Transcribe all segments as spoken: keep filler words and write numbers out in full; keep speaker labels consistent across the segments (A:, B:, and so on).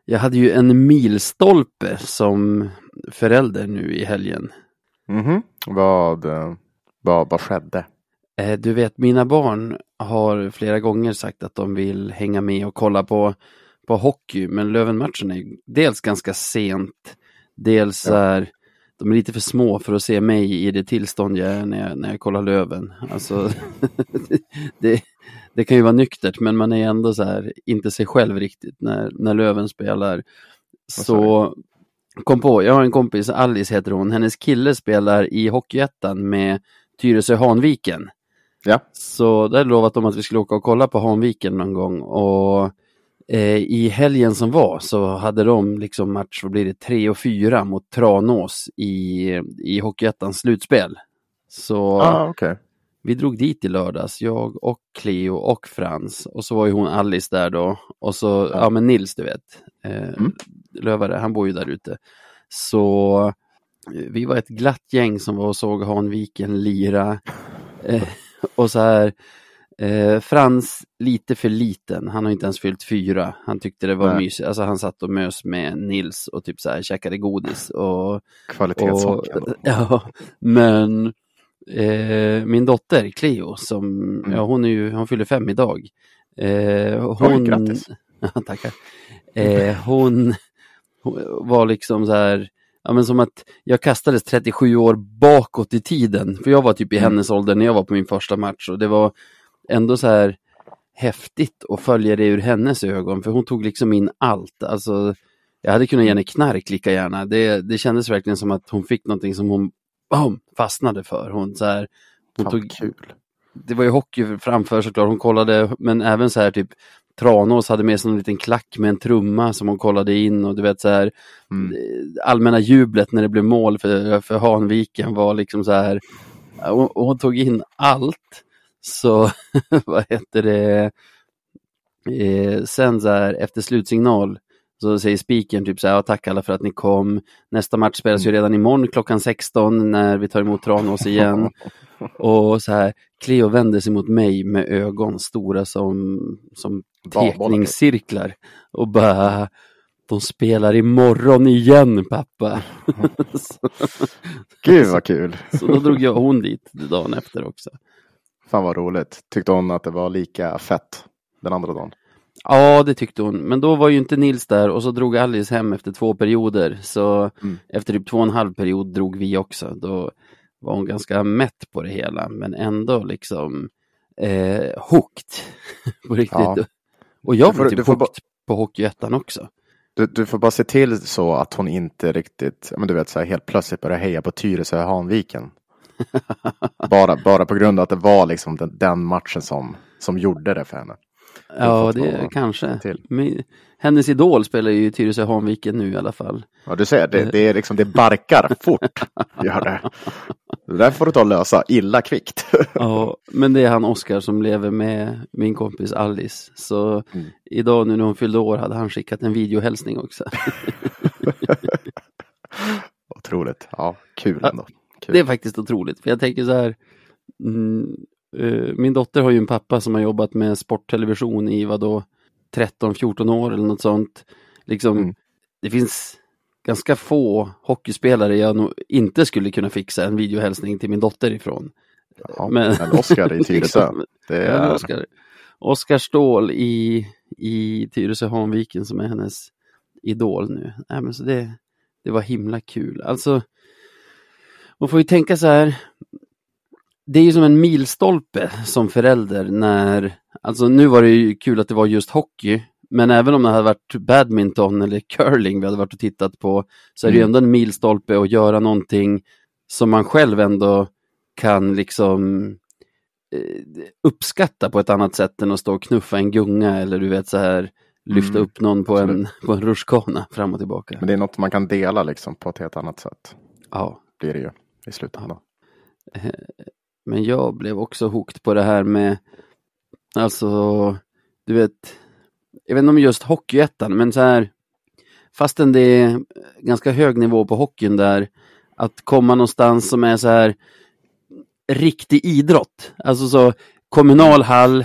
A: Jag hade ju en milstolpe som förälder nu i helgen.
B: Mhm. Vad, vad, vad skedde?
A: Eh, du vet, mina barn har flera gånger sagt att de vill hänga med och kolla på, på hockey. Men Löven-matchen är dels ganska sent. Dels ja. är de är lite för små för att se mig i det tillstånd jag är när jag, när jag kollar Löven. Alltså, det, det kan ju vara nyktert, men man är ändå så här, inte sig själv riktigt när, när Löven spelar. Så kom på, jag har en kompis, Alice heter hon. Hennes kille spelar i Hockeyettan med Tyresö Hanviken.
B: Ja.
A: Så där lovat dem att vi skulle åka och kolla på Hanviken någon gång. Och eh, i helgen som var så hade de liksom match, vad blir det, tre och fyra mot Tranås i, i Hockeyettans slutspel. Så
B: ah, okay.
A: Vi drog dit i lördags, jag och Cleo och Frans. Och så var ju hon Alice där då. Och så, ja, ja men Nils, du vet. Eh, mm. Lövare, han bor ju där ute. Så vi var ett glatt gäng som var och såg Hanviken lira. Eh, och så här, eh, Frans lite för liten. Han har inte ens fyllt fyra. Han tyckte det var Nej. mysigt. Alltså han satt och mös med Nils och typ så här käkade godis. Och,
B: Kvalitetshockey.
A: Ja, men eh, min dotter Cleo som, mm. ja hon är ju, hon fyller fem idag. Eh, hon,
B: Oj, grattis.
A: Ja, tackar. Eh, hon, hon var liksom så här, ja, men som att jag kastades trettiosju år bakåt i tiden. För jag var typ i mm. hennes ålder när jag var på min första match. Och det var ändå så här häftigt att följa det ur hennes ögon. För hon tog liksom in allt. Alltså, jag hade kunnat ge henne knark lika gärna. Det, det kändes verkligen som att hon fick någonting som hon boom, fastnade för. Hon, så här, hon
B: Fan,
A: tog
B: kul.
A: Det var ju hockey framför såklart. Hon kollade, men även så här typ Tranås hade med sig en liten klack med en trumma som hon kollade in, och du vet så här mm. allmänna jublet när det blev mål för, för Hanviken var liksom så här, och, och hon tog in allt. Så vad heter det eh, sen så här efter slutsignal så säger speakern typ så här, ja, tack alla för att ni kom. Nästa match spelas ju redan imorgon klockan sexton när vi tar emot Tranås igen. Och så här, Cleo vänder sig mot mig med ögon stora som, som teckningscirklar. Och bara, de spelar imorgon igen, pappa. så,
B: Gud vad kul.
A: Så då drog jag hon dit dagen efter också.
B: Fan vad roligt. Tyckte hon att det var lika fett den andra dagen?
A: Ja, det tyckte hon. Men då var ju inte Nils där, och så drog Alice hem efter två perioder. Så mm. efter typ två och en halv period drog vi också. Då var hon ganska mätt på det hela, men ändå liksom eh, hooked på riktigt. Ja. Och jag var typ hooked ba- på Hockeyettan också.
B: Du, du får bara se till så att hon inte riktigt, men du vet så här, helt plötsligt börjar heja på Tyresö Hanviken. bara, bara på grund av att det var liksom den, den matchen som, som gjorde det för henne.
A: Ja, det kanske. Men, hennes idol spelar ju Tyresö Hanviken nu i alla fall.
B: Ja, du ser, det, det är liksom, det barkar fort. Gör det. Det där får du ta och lösa illa kvickt.
A: Ja, men det är han Oskar som lever med min kompis Alice. Så mm. idag nu när hon fyllde år hade han skickat en videohälsning också.
B: Otroligt. Ja, kul ändå. Kul.
A: Det är faktiskt otroligt. För jag tänker så här, mm, uh, min dotter har ju en pappa som har jobbat med sporttelevision i vadå tretton fjorton år eller något sånt. Liksom, mm. det finns ganska få hockeyspelare jag nog inte skulle kunna fixa en videohälsning till min dotter ifrån.
B: Ja, men Oskar i Tyresö.
A: liksom, det är Oskar. Oskar Ståhl i, i Tyresö Hanviken som är hennes idol nu. Nej, men så det, det var himla kul. Alltså, man får ju tänka så här. Det är ju som en milstolpe som förälder när, alltså nu var det ju kul att det var just hockey. Men även om det hade varit badminton eller curling vi hade varit och tittat på, så är det ju ändå en milstolpe att göra någonting som man själv ändå kan liksom eh, uppskatta på ett annat sätt än att stå och knuffa en gunga eller du vet så här lyfta mm. upp någon på en, på en rutschkana fram och tillbaka.
B: Men det är något man kan dela liksom på ett helt annat sätt.
A: Ja.
B: Det är det ju i slutändan.
A: Ja. Men jag blev också hooked på det här med, alltså du vet, jag vet inte om just Hockeyettan, men så här, fastän det är ganska hög nivå på hockeyn där, att komma någonstans som är så här riktig idrott. Alltså så kommunal hall,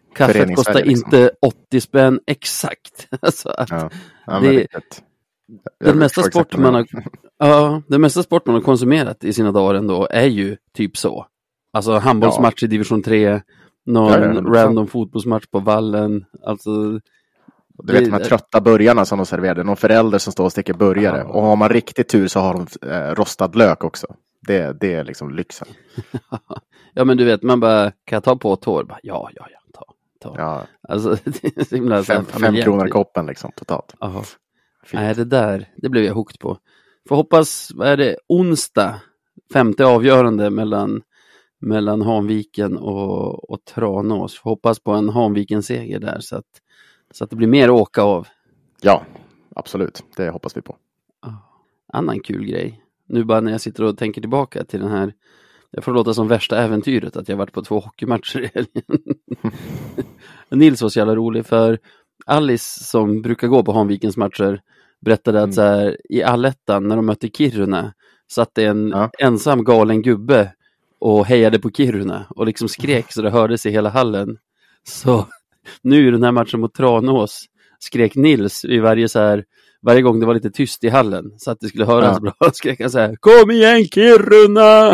A: Kaffet kostar liksom inte åttio spänn exakt. Alltså att
B: ja. Ja,
A: det, den mesta sport man har, ja, den mesta sport man har konsumerat i sina dagar ändå är ju typ så. Alltså handbollsmatch ja. i division tre, någon ja, ja, random fotbollsmatch på vallen. Alltså,
B: du det, vet de här trötta burgarna som de serverade. Någon förälder som står och sticker burgare. Ja. Och har man riktigt tur så har de eh, rostad lök också. Det, det är liksom lyxen.
A: Ja men du vet, man bara, kan jag ta på tår? Bara, ja, ja, ja, ta. ta.
B: Ja.
A: Alltså, det är så himla,
B: fem,
A: så här,
B: fem kronor i koppen liksom, totalt.
A: Aha. Nej, det där, det blev jag hooked på. Får hoppas, vad är det, onsdag, femte avgörande mellan, mellan Hanviken och, och Tranås. Får hoppas på en Hanviken-seger där så att, så att det blir mer att åka av.
B: Ja, absolut. Det hoppas vi på.
A: Ah, annan kul grej. Nu bara när jag sitter och tänker tillbaka till den här, jag får låta som värsta äventyret att jag varit på två hockeymatcher i helgen. Nils var så jävla rolig för Alice som brukar gå på Hanvikens matcher berättade att så här, i Allettan när de mötte Kiruna satt det en ja. ensam galen gubbe och hejade på Kiruna och liksom skrek så det hördes i hela hallen. Så nu i den här matchen mot Tranås skrek Nils i varje så här, varje gång det var lite tyst i hallen så att det skulle höras ja. bra skrek han så här: kom igen Kiruna!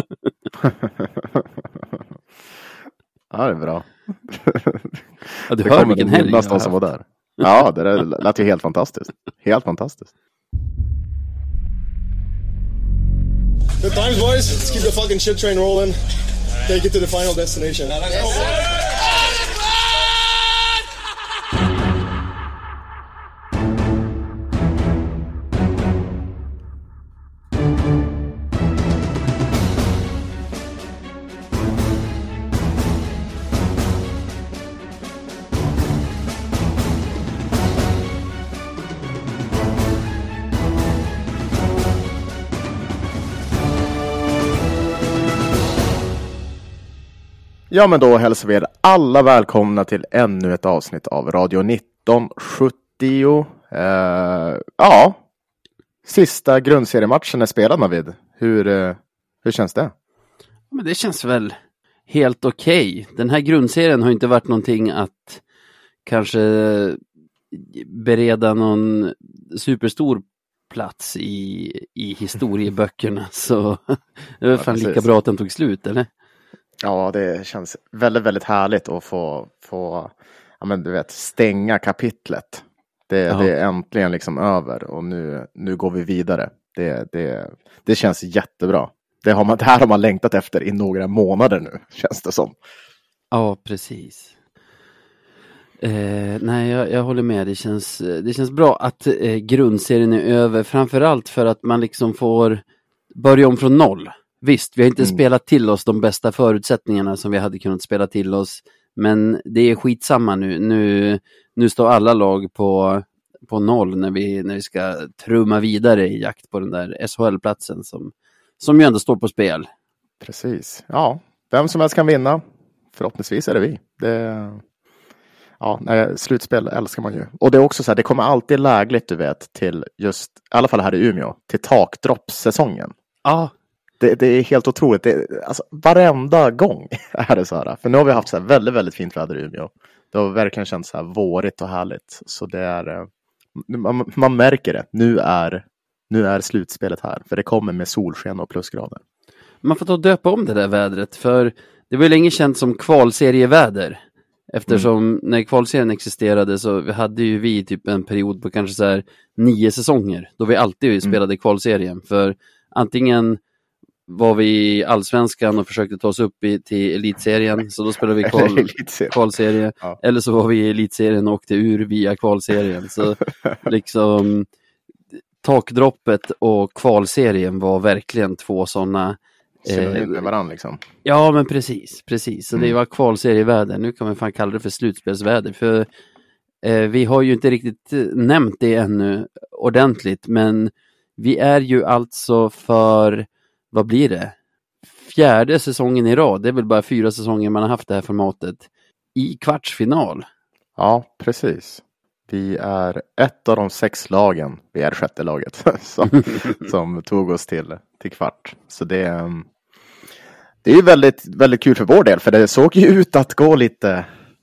B: Ja, det är bra.
A: Ja, du det hör vilken helg
B: nästan som var där. Ja, det där lät ju helt fantastiskt. Helt fantastiskt.
C: Good times, boys. Let's keep the fucking shit train rolling. Take it to the final destination.
B: Ja, men då hälsar vi er alla välkomna till ännu ett avsnitt av Radio nitton sjuttio. Uh, ja, sista grundseriematchen är spelad, Navid. Hur, uh, hur känns det?
A: Men det känns väl helt okej. Okay. Den här grundserien har inte varit någonting att kanske bereda någon superstor plats i, i historieböckerna. Så det var fan ja, lika bra att den tog slut, eller?
B: Ja, det känns väldigt, väldigt härligt att få, få ja, men du vet, stänga kapitlet. Det, det är äntligen liksom över och nu, nu går vi vidare. Det, det, det känns jättebra. Det, har man, det här har man längtat efter i några månader nu, känns det som.
A: Ja, precis. Eh, nej, jag, jag håller med. Det känns, det känns bra att eh, grundserien är över. Framförallt för att man liksom får börja om från noll. Visst, vi har inte mm. spelat till oss de bästa förutsättningarna som vi hade kunnat spela till oss. Men det är skitsamma nu. Nu, nu står alla lag på, på noll när vi, när vi ska trumma vidare i jakt på den där S H L-platsen som, som ju ändå står på spel.
B: Precis. Ja, vem som helst kan vinna. Förhoppningsvis är det vi. Det, ja, nej, slutspel älskar man ju. Och det är också så här, det kommer alltid lägligt, du vet, till just, i alla fall här i Umeå, till takdroppssäsongen.
A: Ja.
B: Det, det är helt otroligt. Det, alltså, varenda gång är det så här. För nu har vi haft så här väldigt, väldigt fint väder i Umeå. Det har verkligen känts så här vårigt och härligt. Så det är, man, man märker det. Nu är, nu är slutspelet här. För det kommer med solsken och plusgrader. Man
A: får ta och döpa om det där vädret. För det var ju länge känt som kvalserieväder. Eftersom mm. när kvalserien existerade så hade ju vi typ en period på kanske så här nio säsonger. Då vi alltid spelade mm. kvalserien. För antingen var vi i Allsvenskan och försökte ta oss upp i, till elitserien. Så då spelade vi kval, kvalserie. Ja. Eller så var vi i elitserien och åkte ur via kvalserien. Så liksom takdroppet och kvalserien var verkligen två sådana
B: eh, med varandra liksom.
A: Ja, men precis, precis. Så mm. det var kvalserieväder. Nu kan man fan kalla det för slutspelsväder. För eh, vi har ju inte riktigt nämnt det ännu ordentligt. Men vi är ju alltså för, vad blir det? Fjärde säsongen i rad. Det är väl bara fyra säsonger man har haft det här formatet. I kvartsfinal.
B: Ja, precis. Vi är ett av de sex lagen. Vi är sjätte laget som, som tog oss till, till kvart. Så det, det är ju väldigt, väldigt kul för vår del. För det såg ju ut att gå lite,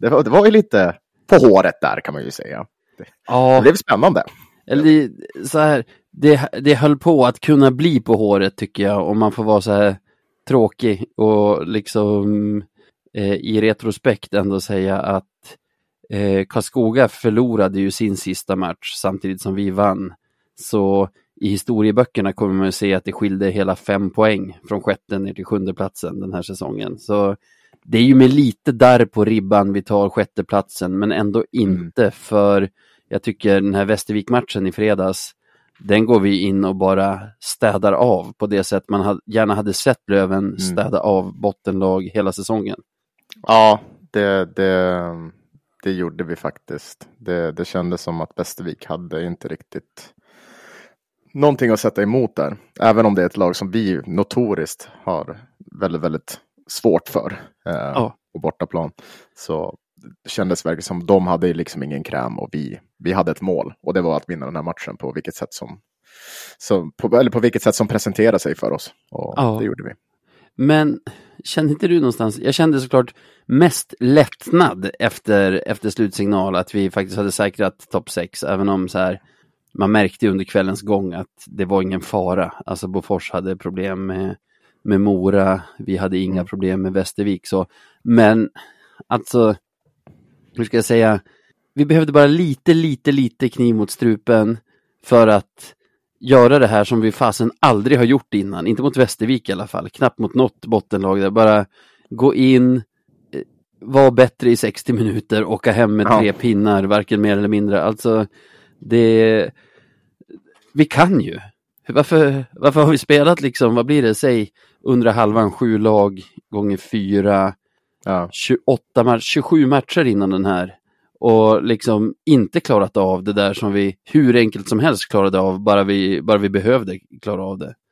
B: Det var, det var ju lite på håret där kan man ju säga. Det,
A: ja.
B: det blev spännande.
A: Eller så här, det, det höll på att kunna bli på håret tycker jag, om man får vara så här tråkig och liksom eh, i retrospekt ändå säga att eh, Karlskoga förlorade ju sin sista match samtidigt som vi vann. Så i historieböckerna kommer man att se att det skilde hela fem poäng från sjätte ner till sjunde platsen den här säsongen. Så det är ju med lite där på ribban vi tar sjätte platsen, men ändå inte, mm. för jag tycker den här Västervik-matchen i fredags, den går vi in och bara städar av på det sätt man hade, gärna hade sett Löven mm. städa av bottenlag hela säsongen.
B: Ja, det, det, det gjorde vi faktiskt. Det, det kändes som att Västervik hade inte riktigt någonting att sätta emot där. Även om det är ett lag som vi notoriskt har väldigt, väldigt svårt för eh, ja. på bortaplan. Så det kändes verkligen som de hade liksom ingen kräm och vi, vi hade ett mål. Och det var att vinna den här matchen på vilket sätt som, som på, eller på vilket sätt som presenterade sig för oss. Och ja. det gjorde vi.
A: Men kände inte du någonstans, jag kände såklart mest lättnad efter, efter slutsignal att vi faktiskt hade säkrat topp sex, även om så här, man märkte under kvällens gång att det var ingen fara. Alltså Bofors hade problem med, med Mora, vi hade inga mm. problem med Västervik. Så. Men alltså, hur ska jag säga, vi behövde bara lite, lite, lite kniv mot strupen för att göra det här som vi fasen aldrig har gjort innan. Inte mot Västervik i alla fall. Knappt mot något bottenlag där. Bara gå in, vara bättre i sextio minuter, åka hem med tre ja. pinnar, varken mer eller mindre. Alltså, det... Vi kan ju. Varför, varför har vi spelat liksom, vad blir det? Säg, under halvan sju lag gånger fyra, ja. tjugoåtta matcher, tjugosju matcher innan den här. Och liksom inte klarat av det där som vi hur enkelt som helst klarade av, bara vi, bara vi behövde klara av det.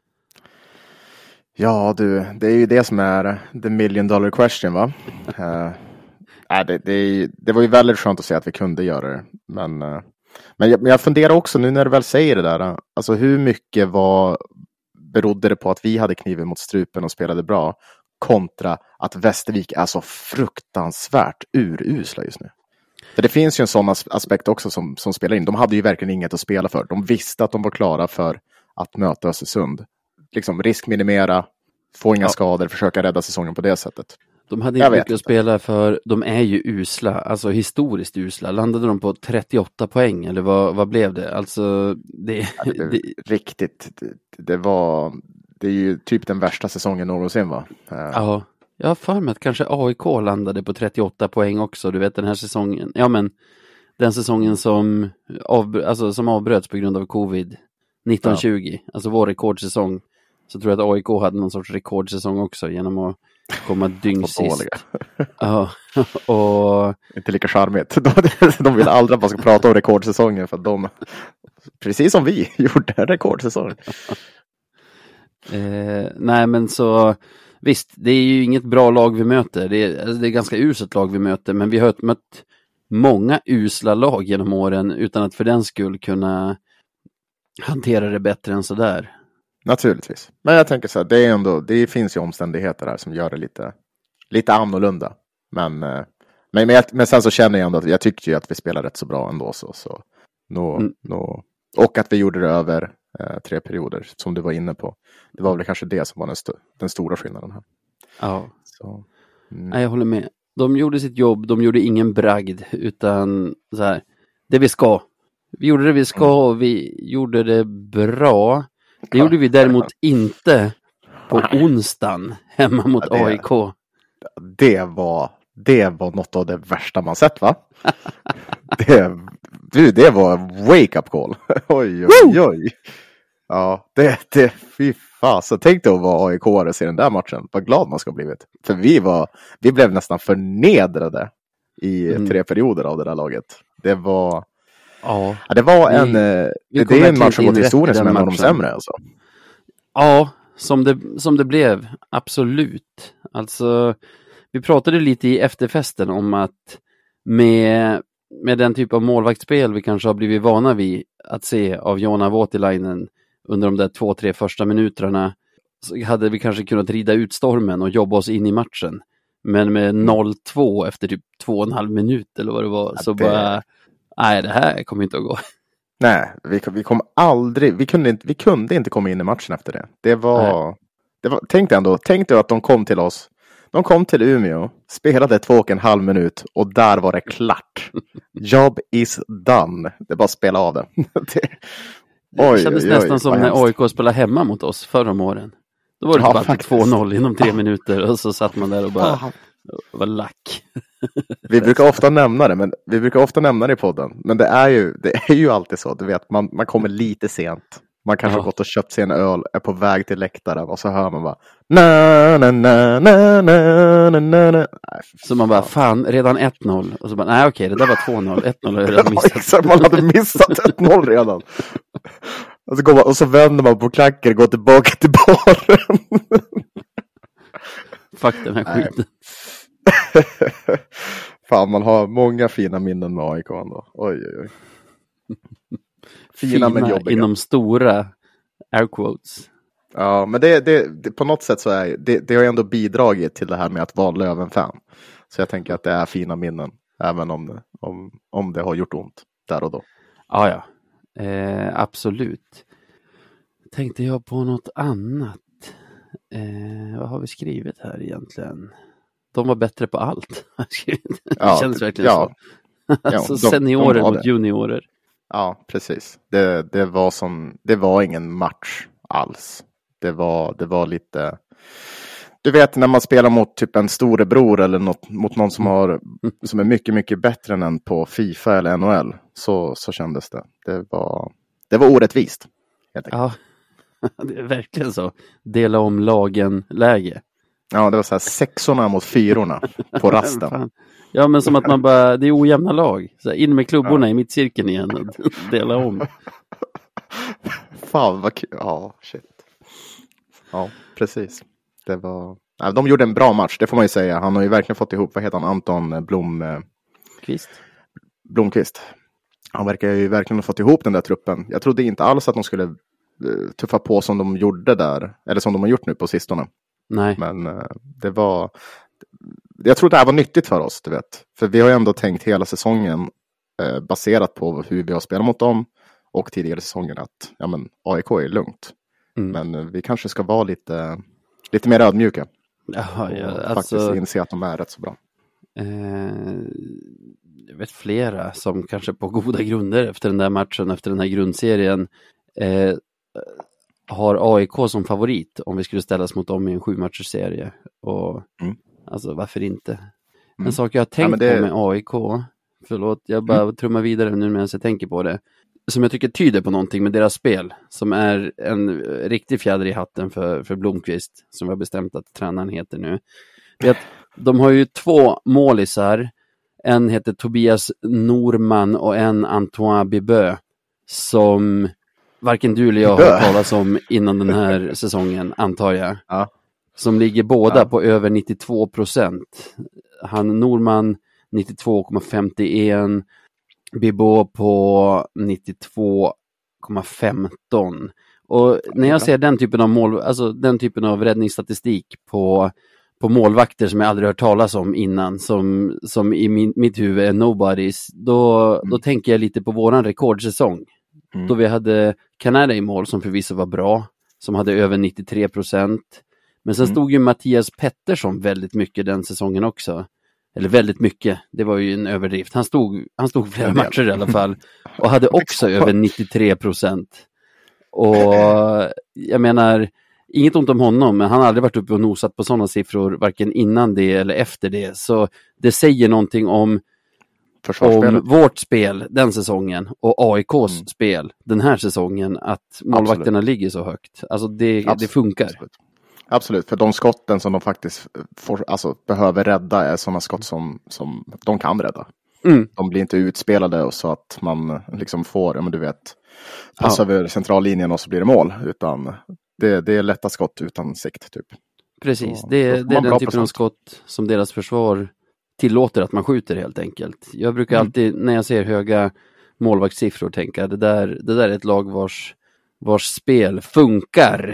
B: Ja du, det är ju det som är the million dollar question, va? uh, äh, det, det, är, det var ju väldigt skönt att se att vi kunde göra det. Men, uh, men, jag, men jag funderar också nu när du väl säger det där. Uh, alltså hur mycket var, berodde det på att vi hade kniven mot strupen och spelade bra, kontra att Västervik är så fruktansvärt urusla just nu? För det finns ju en sån aspekt också som, som spelar in. De hade ju verkligen inget att spela för. De visste att de var klara för att möta Östersund. Liksom riskminimera, få inga ja. skador, försöka rädda säsongen på det sättet.
A: De hade inte mycket att spela för. De är ju usla, alltså historiskt usla. Landade de på trettioåtta poäng eller vad, vad blev det? Alltså det,
B: ja, det, det riktigt. Det, det var det är ju typ den värsta säsongen någonsin, va?
A: Ja. Jag har för mig att kanske A I K landade på trettioåtta poäng också. Du vet den här säsongen. Ja men den säsongen som, av, alltså, som avbröts på grund av covid nitton tjugo. Ja. Alltså vår rekordsäsong. Så tror jag att A I K hade någon sorts rekordsäsong också genom att komma dyngsist. Ja. Och
B: inte lika charmigt. De vill aldrig att man ska prata om rekordsäsongen för att de, precis som vi, gjorde en rekordsäsong.
A: eh, nej men så visst, det är ju inget bra lag vi möter. Det är, alltså det är ganska uselt lag vi möter. Men vi har mött många usla lag genom åren utan att för den skull kunna hantera det bättre än sådär.
B: Naturligtvis. Men jag tänker så här, det är ändå, det finns ju omständigheter här som gör det lite, lite annorlunda. Men, men, men, jag, men sen så känner jag ändå att jag tycker ju att vi spelar rätt så bra ändå. Så, så, nå, mm. nå, och att vi gjorde det över eh, tre perioder som du var inne på. Det var väl kanske det som var den, st- den stora skillnaden här.
A: Ja,
B: så, mm.
A: Nej, jag håller med. De gjorde sitt jobb, de gjorde ingen bragd utan så här, det vi ska. Vi gjorde det vi ska och vi gjorde det bra. Det gjorde vi däremot inte på onsdagen hemma mot ja, det, A I K.
B: Det var, det var något av det värsta man sett, va? det, du, det var wake-up call. Oj, oj, oj. Ja, det, det, fy fan. Så tänkte att vara A I K-are i den där matchen. Vad glad man ska ha blivit. För vi var, vi blev nästan förnedrade i mm. tre perioder av det där laget. Det var...
A: Ja,
B: ja, det var en, vi, vi det är en match som gått i historien som är en av de sämre alltså.
A: Ja, som det, som det blev, absolut. Alltså, vi pratade lite i efterfesten om att med, med den typ av målvaktsspel vi kanske har blivit vana vid att se av Jona Voutilainen under de där två, tre första minuterna, så hade vi kanske kunnat rida ut stormen och jobba oss in i matchen. Men med noll två efter typ två och en halv minut eller vad det var. Ja, så det... bara, nej det här kommer inte att gå.
B: Nej, vi, vi kom aldrig, vi kunde, inte, vi kunde inte komma in i matchen efter det. Det var, det var tänk dig ändå, tänk dig att de kom till oss. De kom till Umeå, spelade två och en halv minut och där var det klart. Job is done. Det är bara att spela av det. det,
A: oj, det kändes oj, nästan oj, som när hemskt. A I K spelade hemma mot oss förra om åren. Då var det ja, bara två noll inom tre minuter och så satt man där och bara ja. var lack.
B: Vi brukar ofta nämna det, men vi brukar ofta nämna det i podden. Men det är ju, det är ju alltid så, du vet, man, man kommer lite sent. Man kanske ja. har gått och köpt sig en öl, är på väg till läktaren och så hör man bara na na na na na na na. Nej,
A: så man bara, fan, redan ett noll. Och så bara, nej okej, det där var två noll. ett noll har jag redan missat.
B: Ja, exakt, man hade missat ett noll redan. Och så, går man, och så vänder man på klacken och går tillbaka till baren.
A: Fuck den här skiten.
B: Fan, man har många fina minnen med A I K ändå. Oj, oj, oj.
A: Fina, fina men jobbiga. Inom stora air quotes.
B: Ja, men det, det, det på något sätt så är det, det har ändå bidragit till det här med att vara Löven-fan. Så jag tänker att det är fina minnen. Även om det, om, om det har gjort ont där och då.
A: Ja, ja. Eh, absolut. Tänkte jag på något annat. Eh, vad har vi skrivit här egentligen? De var bättre på allt. Det
B: ja,
A: känns verkligen
B: ja,
A: så. Alltså ja, de, seniorer de mot juniorer.
B: Ja, precis. Det, det var som det var ingen match alls. Det var det var lite. Du vet när man spelar mot typ en storebror eller något, mot någon som har som är mycket mycket bättre än en på FIFA eller N H L, så så kändes det. Det var det var orättvist.
A: Ja. Det är verkligen så. Dela om lagen läge.
B: Ja, det var så här sexorna mot fyrorna på rasten.
A: Ja, men som att man bara, det är ojämna lag. Så här, in med klubborna ja. i mittcirkeln igen och dela om.
B: Fan vad kul. Ja, shit. Ja, precis. Det var... Ja, de gjorde en bra match, det får man ju säga. Han har ju verkligen fått ihop, vad heter han, Anton Blomqvist. Blomqvist. Han verkar ju verkligen ha fått ihop den där truppen. Jag trodde inte alls att de skulle tuffa på som de gjorde där. Eller som de har gjort nu på sistone.
A: Nej.
B: Men uh, det var... Jag tror det här var nyttigt för oss, du vet. För vi har ju ändå tänkt hela säsongen uh, baserat på hur vi har spelat mot dem. Och tidigare säsongen att ja, men, A I K är lugnt. Mm. Men uh, vi kanske ska vara lite, lite mer ödmjuka.
A: Jaha, ja,
B: och
A: alltså,
B: faktiskt inse att de är rätt så bra.
A: Eh, jag vet flera som kanske på goda grunder efter den där matchen, efter den här grundserien eh, har A I K som favorit om vi skulle ställas mot dem i en sju matchers serie. Och mm. alltså varför inte? Mm. En sak jag har tänkt ja, det... på med A I K, förlåt, jag bara mm. trummar vidare nu medan jag tänker på det, som jag tycker tyder på någonting med deras spel, som är en riktig fjäder i hatten för, för Blomqvist, som vi har bestämt att tränaren heter nu. Vet, de har ju två målisar, en heter Tobias Norman och en Antoine Bibö, som varken du eller jag har hört talas om innan den här säsongen, antar jag. Ja. Som ligger båda ja. på över nittiotvå procent. Han Norman nittiotvå komma femtioen, Bibå på nittiotvå komma femton. Och när jag ser den typen av mål, alltså den typen av räddningsstatistik på, på målvakter som jag aldrig hört talas om innan, som, som i min, mitt huvud är nobodies, då, mm. då tänker jag lite på våran rekordsäsong. Mm. Då vi hade Kanada i mål som förvisso var bra, som hade över nittiotre procent. Men sen mm. stod ju Mattias Pettersson väldigt mycket den säsongen också. Eller väldigt mycket, det var ju en överdrift. Han stod, han stod flera matcher i alla fall. Och hade också över nittiotre procent. Och jag menar, inget ont om honom, men han har aldrig varit uppe och nosat på sådana siffror, varken innan det eller efter det. Så det säger någonting om, om vårt spel den säsongen och A I K:s mm. spel den här säsongen, att målvakterna Absolut. ligger så högt. Alltså det, det funkar.
B: Absolut. Absolut, för de skotten som de faktiskt får, alltså, behöver rädda är sådana skott som, som de kan rädda. Mm. De blir inte utspelade och så att man liksom får, ja men du vet, passa ja. över centrallinjen och så blir det mål. Utan det, det är lätta skott utan sikt typ.
A: Precis, så, det, det är den typen av skott som deras försvar tillåter att man skjuter helt enkelt. Jag brukar mm. alltid, när jag ser höga målvaktssiffror, tänka det där, det där är ett lag vars, vars spel funkar.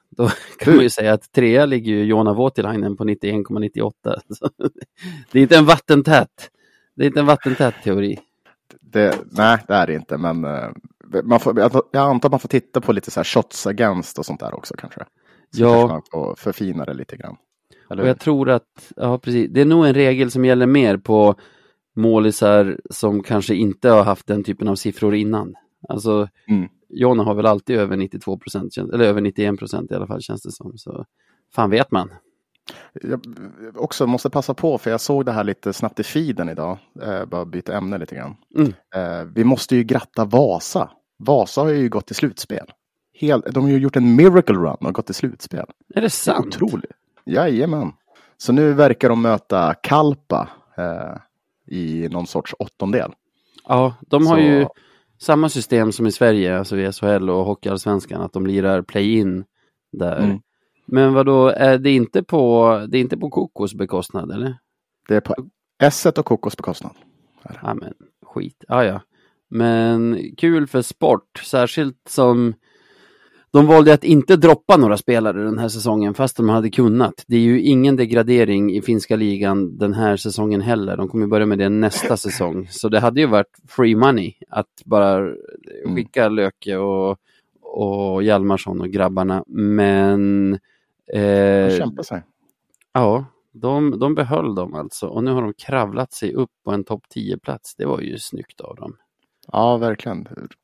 A: Då kan man ju säga att trea ligger ju Joona Voutilainen på nittioen komma nittioåtta. Så det är inte en vattentät. Det är inte en vattentät teori.
B: Det, nej, det är det inte. Men uh, man får, jag, jag antar att man får titta på lite så här shots against och sånt där också kanske. Så
A: ja.
B: kanske man får förfina det lite grann. Eller?
A: Och jag tror att, ja precis, det är nog en regel som gäller mer på målisar som kanske inte har haft den typen av siffror innan. Alltså,
B: mm.
A: Jonna har väl alltid över nittiotvå procent, eller över nittioen procent i alla fall känns det som. Så fan vet man.
B: Jag också måste passa på, för jag såg det här lite snabbt i feeden idag. Eh, bara byta ämne lite grann.
A: Mm.
B: Eh, vi måste ju gratta Vasa. Vasa har ju gått till slutspel. Hel, de har ju gjort en miracle run och gått till slutspel.
A: Är det sant?
B: Otroligt. Jajamän. Så nu verkar de möta Kalpa eh, i någon sorts åttondel.
A: Ja, de har
B: Så...
A: ju samma system som i Sverige, alltså i S H L och Hockeyallsvenskan, att de lirar play-in där. Mm. Men vad då är det inte på det är inte på Kokos bekostnad, eller?
B: Det är på S ett och Kokos bekostnad.
A: Ja, men skit. Ja, ja. Men kul för sport, särskilt som de valde att inte droppa några spelare den här säsongen fast de hade kunnat. Det är ju ingen degradering i finska ligan den här säsongen heller. De kommer börja med det nästa säsong. Så det hade ju varit free money att bara skicka mm. Löke och, och Hjalmarsson och grabbarna. Men eh,
B: de kämpar sig.
A: Ja, de, de behöll dem alltså. Och nu har de kravlat sig upp på en topp tio-plats. Det var ju snyggt av dem.
B: Ja, verkligen.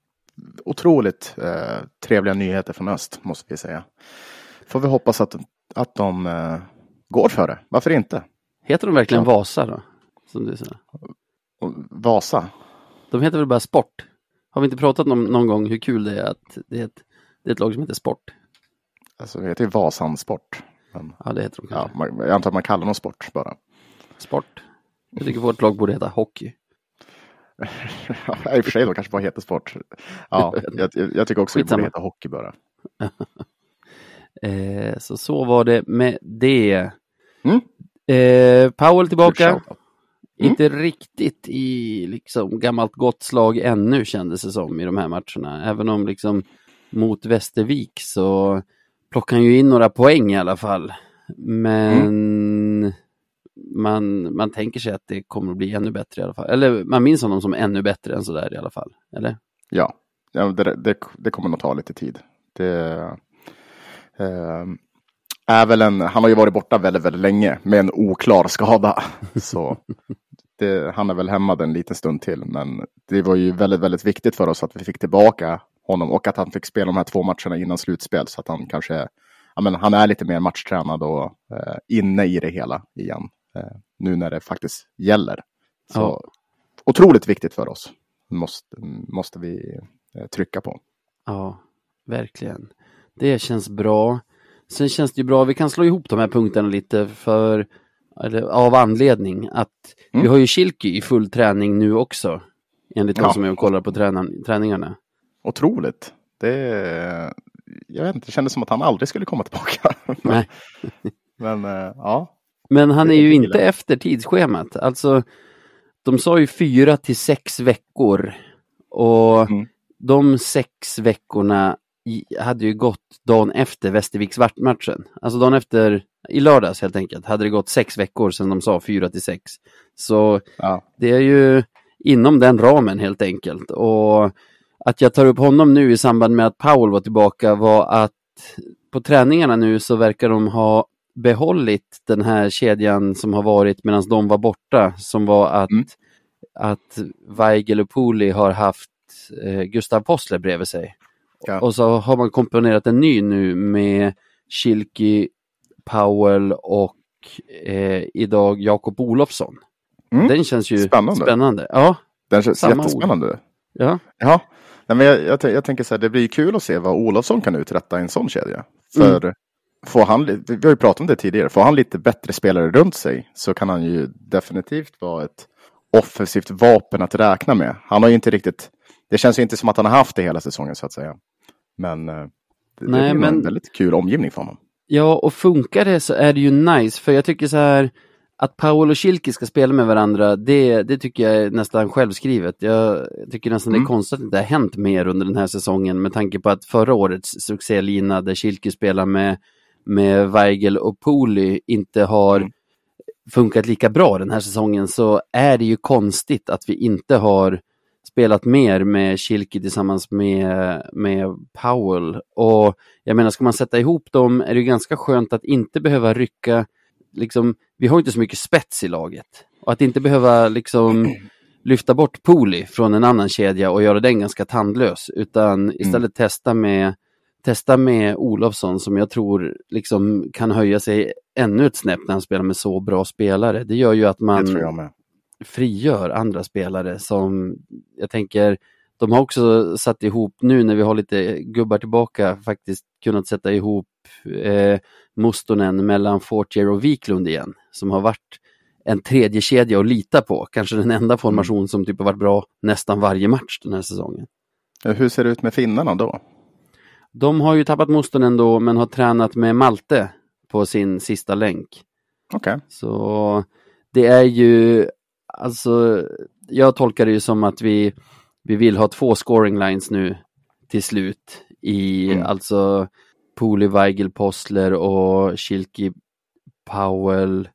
B: Otroligt eh, trevliga nyheter från öst, måste vi säga. Får vi hoppas att, att de eh, går för det. Varför inte?
A: Heter de verkligen ja. Vasa då? Som du säger.
B: Vasa?
A: De heter väl bara Sport? Har vi inte pratat om någon gång hur kul det är att det är ett, det är ett lag som heter Sport?
B: Alltså det heter ju Vasan Sport. Men,
A: ja, det heter de kanske.
B: Ja, man, jag antar att man kallar dem Sport bara.
A: Sport? Jag tycker vårt lag borde heta Hockey.
B: Ja, i och för sig då kanske bara heter Sport. Ja, jag, jag tycker också att det borde heta Hockey bara.
A: eh, så så var det med det.
B: Mm.
A: Eh, Powell tillbaka. Mm. Inte riktigt i liksom gammalt gott slag ännu, kändes det som i de här matcherna. Även om liksom mot Västervik så plockar han ju in några poäng i alla fall. Men mm. man, man tänker sig att det kommer att bli ännu bättre i alla fall. Eller man minns honom som ännu bättre än sådär i alla fall. Eller?
B: Ja, ja det, det, det kommer nog ta lite tid. Det eh, är väl en, han har ju varit borta väldigt, väldigt länge med en oklar skada. Så det, han är väl hemma en liten stund till. Men det var ju väldigt, väldigt viktigt för oss att vi fick tillbaka honom. Och att han fick spela de här två matcherna innan slutspel. Så att han kanske, ja men han är lite mer matchtränad och eh, inne i det hela igen. Eh, nu när det faktiskt gäller. Så ja. Otroligt viktigt för oss. Måste, måste vi eh, trycka på. Ja,
A: verkligen. Det känns bra. Sen känns det ju bra, vi kan slå ihop de här punkterna lite för, eller, av anledning att mm. vi har ju Schilke i full träning nu också. Enligt ja. de som jag kollar på tränan, träningarna.
B: Otroligt. Det, jag vet inte, det kändes som att han aldrig skulle komma tillbaka.
A: Nej.
B: Men äh, ja.
A: Men han är ju inte efter tidsschemat. Alltså, de sa ju fyra till sex veckor. Och mm. de sex veckorna hade ju gått dagen efter Västerviks-matchen. Alltså dagen efter, i lördags helt enkelt, hade det gått sex veckor sedan de sa fyra till sex. Så ja. det är ju inom den ramen helt enkelt. Och att jag tar upp honom nu i samband med att Powell var tillbaka var att på träningarna nu så verkar de ha behållit den här kedjan som har varit medan de var borta. Som var att, mm. att Weigel och Pooley har haft eh, Gustav Possler bredvid sig. Ja. Och så har man komponerat en ny nu med Schilke, Powell och eh, idag Jakob Olofsson. Mm. Den känns ju spännande. spännande. Ja,
B: den känns jättespännande. Ord.
A: Ja.
B: Ja. Nej, men jag, jag, jag tänker så här, det blir kul att se vad Olofsson kan uträtta i en sån kedja. För mm. får han, vi har ju pratat om det tidigare, får han lite bättre spelare runt sig så kan han ju definitivt vara ett offensivt vapen att räkna med. Han har ju inte riktigt, det känns ju inte som att han har haft det hela säsongen så att säga. Men det, Nej, det är men... en väldigt kul omgivning för honom.
A: Ja, och funkar det så är det ju nice. För jag tycker så här att Powell och Schilke ska spela med varandra, det, det tycker jag är nästan självskrivet. Jag tycker nästan mm. det är konstigt att det inte har hänt mer under den här säsongen med tanke på att förra årets succélina där Schilke spelar med, med Weigel och Pooley inte har mm. funkat lika bra den här säsongen, så är det ju konstigt att vi inte har spelat mer med Schilke tillsammans med, med Powell. Och jag menar, ska man sätta ihop dem är det ju ganska skönt att inte behöva rycka, liksom, vi har inte så mycket spets i laget. Och att inte behöva liksom lyfta bort Pooley från en annan kedja och göra den ganska tandlös, utan istället mm. testa med testa med Olofsson som jag tror liksom kan höja sig ännu ett snäpp när han spelar med så bra spelare. Det gör ju att man frigör andra spelare som jag tänker, de har också satt ihop nu när vi har lite gubbar tillbaka, faktiskt kunnat sätta ihop eh, Mustonen mellan Fortier och Wiklund igen, som har varit en tredje kedja att lita på. Kanske den enda formation mm. som typ har varit bra nästan varje match den här säsongen.
B: Hur ser det ut med finnarna då?
A: De har ju tappat Mustonen då, men har tränat med Malte på sin sista länk.
B: Okej. Okay.
A: Så det är ju, alltså jag tolkar det ju som att vi, vi vill ha två scoring lines nu till slut i mm. alltså Pooley, Weigel, Postler och Schilke, Powell,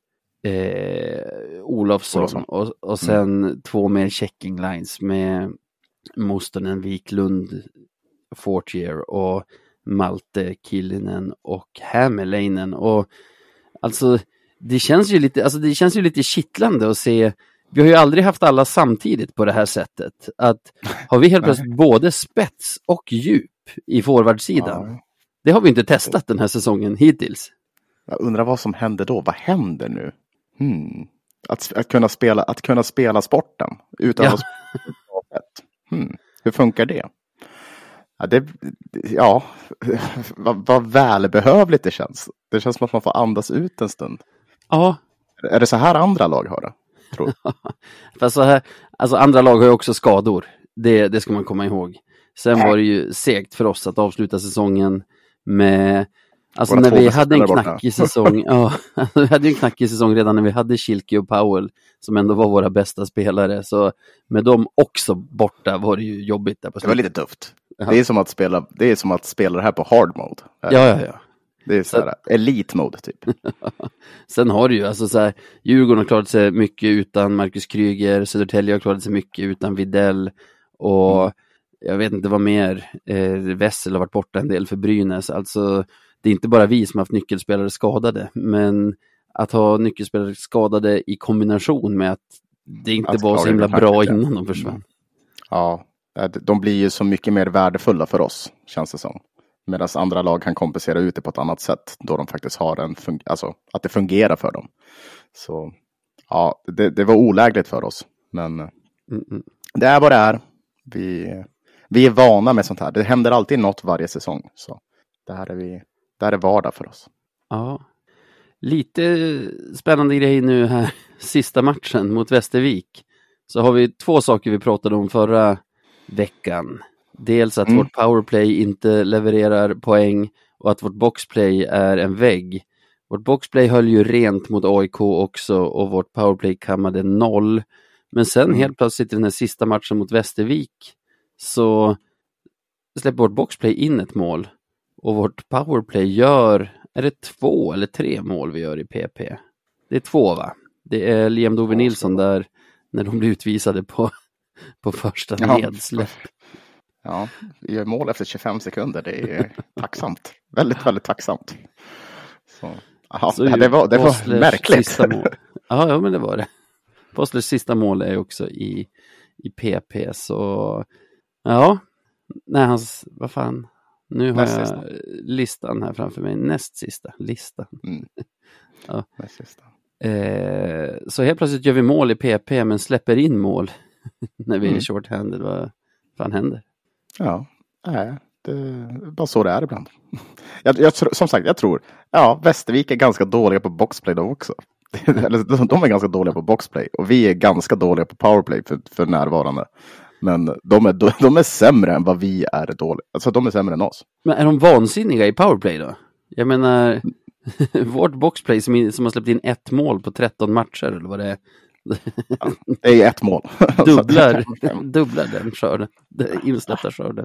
A: eh, Olofsson, Olofsson. Och, och sen mm. två mer checking lines med Mustonen, Wiklund, Fortier och Malte, Killinen och Hämmerleinen. Och alltså det känns ju lite, alltså det känns ju lite kittlande att se. Vi har ju aldrig haft alla samtidigt på det här sättet. Att har vi helt plötsligt både spets och djup i forwardsidan. Ja. Det har vi inte testat den här säsongen hittills.
B: Jag undrar vad som händer då. Vad händer nu? Hmm. Att, att, kunna spela, att kunna spela sporten utan
A: ja.
B: att spela. Hmm. Hur funkar det? Ja, det, ja vad, vad välbehövligt det känns. Det känns som att man får andas ut en stund.
A: Ja.
B: Är det så här andra lag har det? Tror jag.
A: Fast så här, alltså andra lag har ju också skador. Det, det ska man komma ihåg. Sen var det ju segt för oss att avsluta säsongen med, alltså våra när vi hade en knackig säsong. Ja, vi hade en knackig säsong redan när vi hade Schilke och Powell som ändå var våra bästa spelare. Så med dem också borta var det ju jobbigt där på slutet.
B: Det var lite tufft. Ja. Det är som att spela, det är som att spela det här på hard mode.
A: Ja, ja, ja.
B: Det är så här, elite mode typ.
A: Sen har du ju, alltså så här, Djurgården har klarat sig mycket utan Marcus Kryger, Södertälje har klarat sig mycket utan Videll och mm. jag vet inte vad mer, eh, Wessel har varit borta en del för Brynäs. Alltså det är inte bara vi som har haft nyckelspelare skadade, men att ha nyckelspelare skadade i kombination med att det inte att var så himla bra innan de försvann. Mm.
B: Ja, de blir ju så mycket mer värdefulla för oss, känns det som. Medan andra lag kan kompensera ut det på ett annat sätt då de faktiskt har en fun- alltså att det fungerar för dem. Så ja, det, det var olägligt för oss, men Mm-mm. det är vad det är. Vi, vi är vana med sånt här. Det händer alltid något varje säsong, så det här är vi, det här är vardag för oss.
A: Ja. Lite spännande grej nu här sista matchen mot Västervik. Så har vi två saker vi pratade om förra veckan. Dels att mm. vårt powerplay inte levererar poäng och att vårt boxplay är en vägg. Vårt boxplay höll ju rent mot A I K också och vårt powerplay kammade noll. Men sen mm. helt plötsligt i den här sista matchen mot Västervik så släpper vårt boxplay in ett mål. Och vårt powerplay gör, är det två eller tre mål vi gör i P P? Det är två, va? Det är Liam Dove Nilsson där när de blir utvisade på, på första
B: ja.
A: nedsläpp.
B: Ja, vi gör mål efter tjugofem sekunder. Det är tacksamt. väldigt, väldigt tacksamt. Så, aha, så det var, det var märkligt.
A: Ja, ja, men det var det. Postlers sista mål är också i, i P P. Så ja, nej, hans, vad fan. Nu har näst jag sista. listan här framför mig. Näst sista listan. Mm. ja.
B: Näst sista.
A: Eh, så helt plötsligt gör vi mål i P P men släpper in mål när vi mm. är short-handed. Vad fan händer?
B: Ja, nej, det är bara så det är ibland. Jag, jag, som sagt, jag tror, ja, Västervik är ganska dåliga på boxplay då också. Eller, de är ganska dåliga på boxplay och vi är ganska dåliga på powerplay för, för närvarande. Men de är, de är sämre än vad vi är dåliga. Alltså de är sämre än oss.
A: Men är de vansinniga i powerplay då? Jag menar, Vårt boxplay som, som har släppt in ett mål på tretton matcher, eller vad det är.
B: Ja, det är ett mål.
A: dubblar, dubblar den skörden. Insläppta skörden.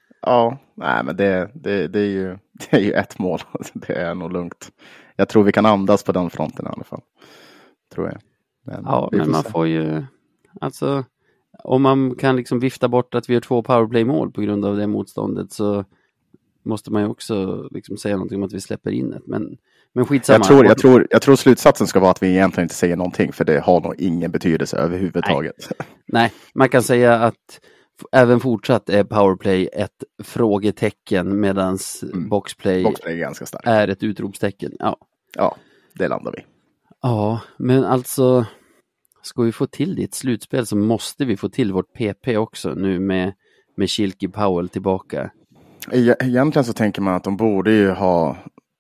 B: Ja, nej men det, det, det, är ju, det är ju ett mål. Det är nog lugnt. Jag tror vi kan andas på den fronten i alla fall. Tror jag. Men
A: ja, men man se. får ju... Alltså, om man kan liksom vifta bort att vi har två powerplay-mål på grund av det motståndet, så måste man ju också liksom säga någonting om att vi släpper in ett. Men, men skitsamma.
B: Jag tror, jag, tror, jag tror slutsatsen ska vara att vi egentligen inte säger någonting, för det har nog ingen betydelse överhuvudtaget.
A: Nej, Nej man kan säga att även fortsatt är powerplay ett frågetecken, medan mm. boxplay,
B: boxplay är, ganska stark.
A: är ett utropstecken. Ja.
B: ja, det landar vi.
A: Ja, men alltså ska vi få till det i ett slutspel så måste vi få till vårt P P också nu med, med Schilke Powell tillbaka.
B: Egentligen så tänker man att de borde ju ha,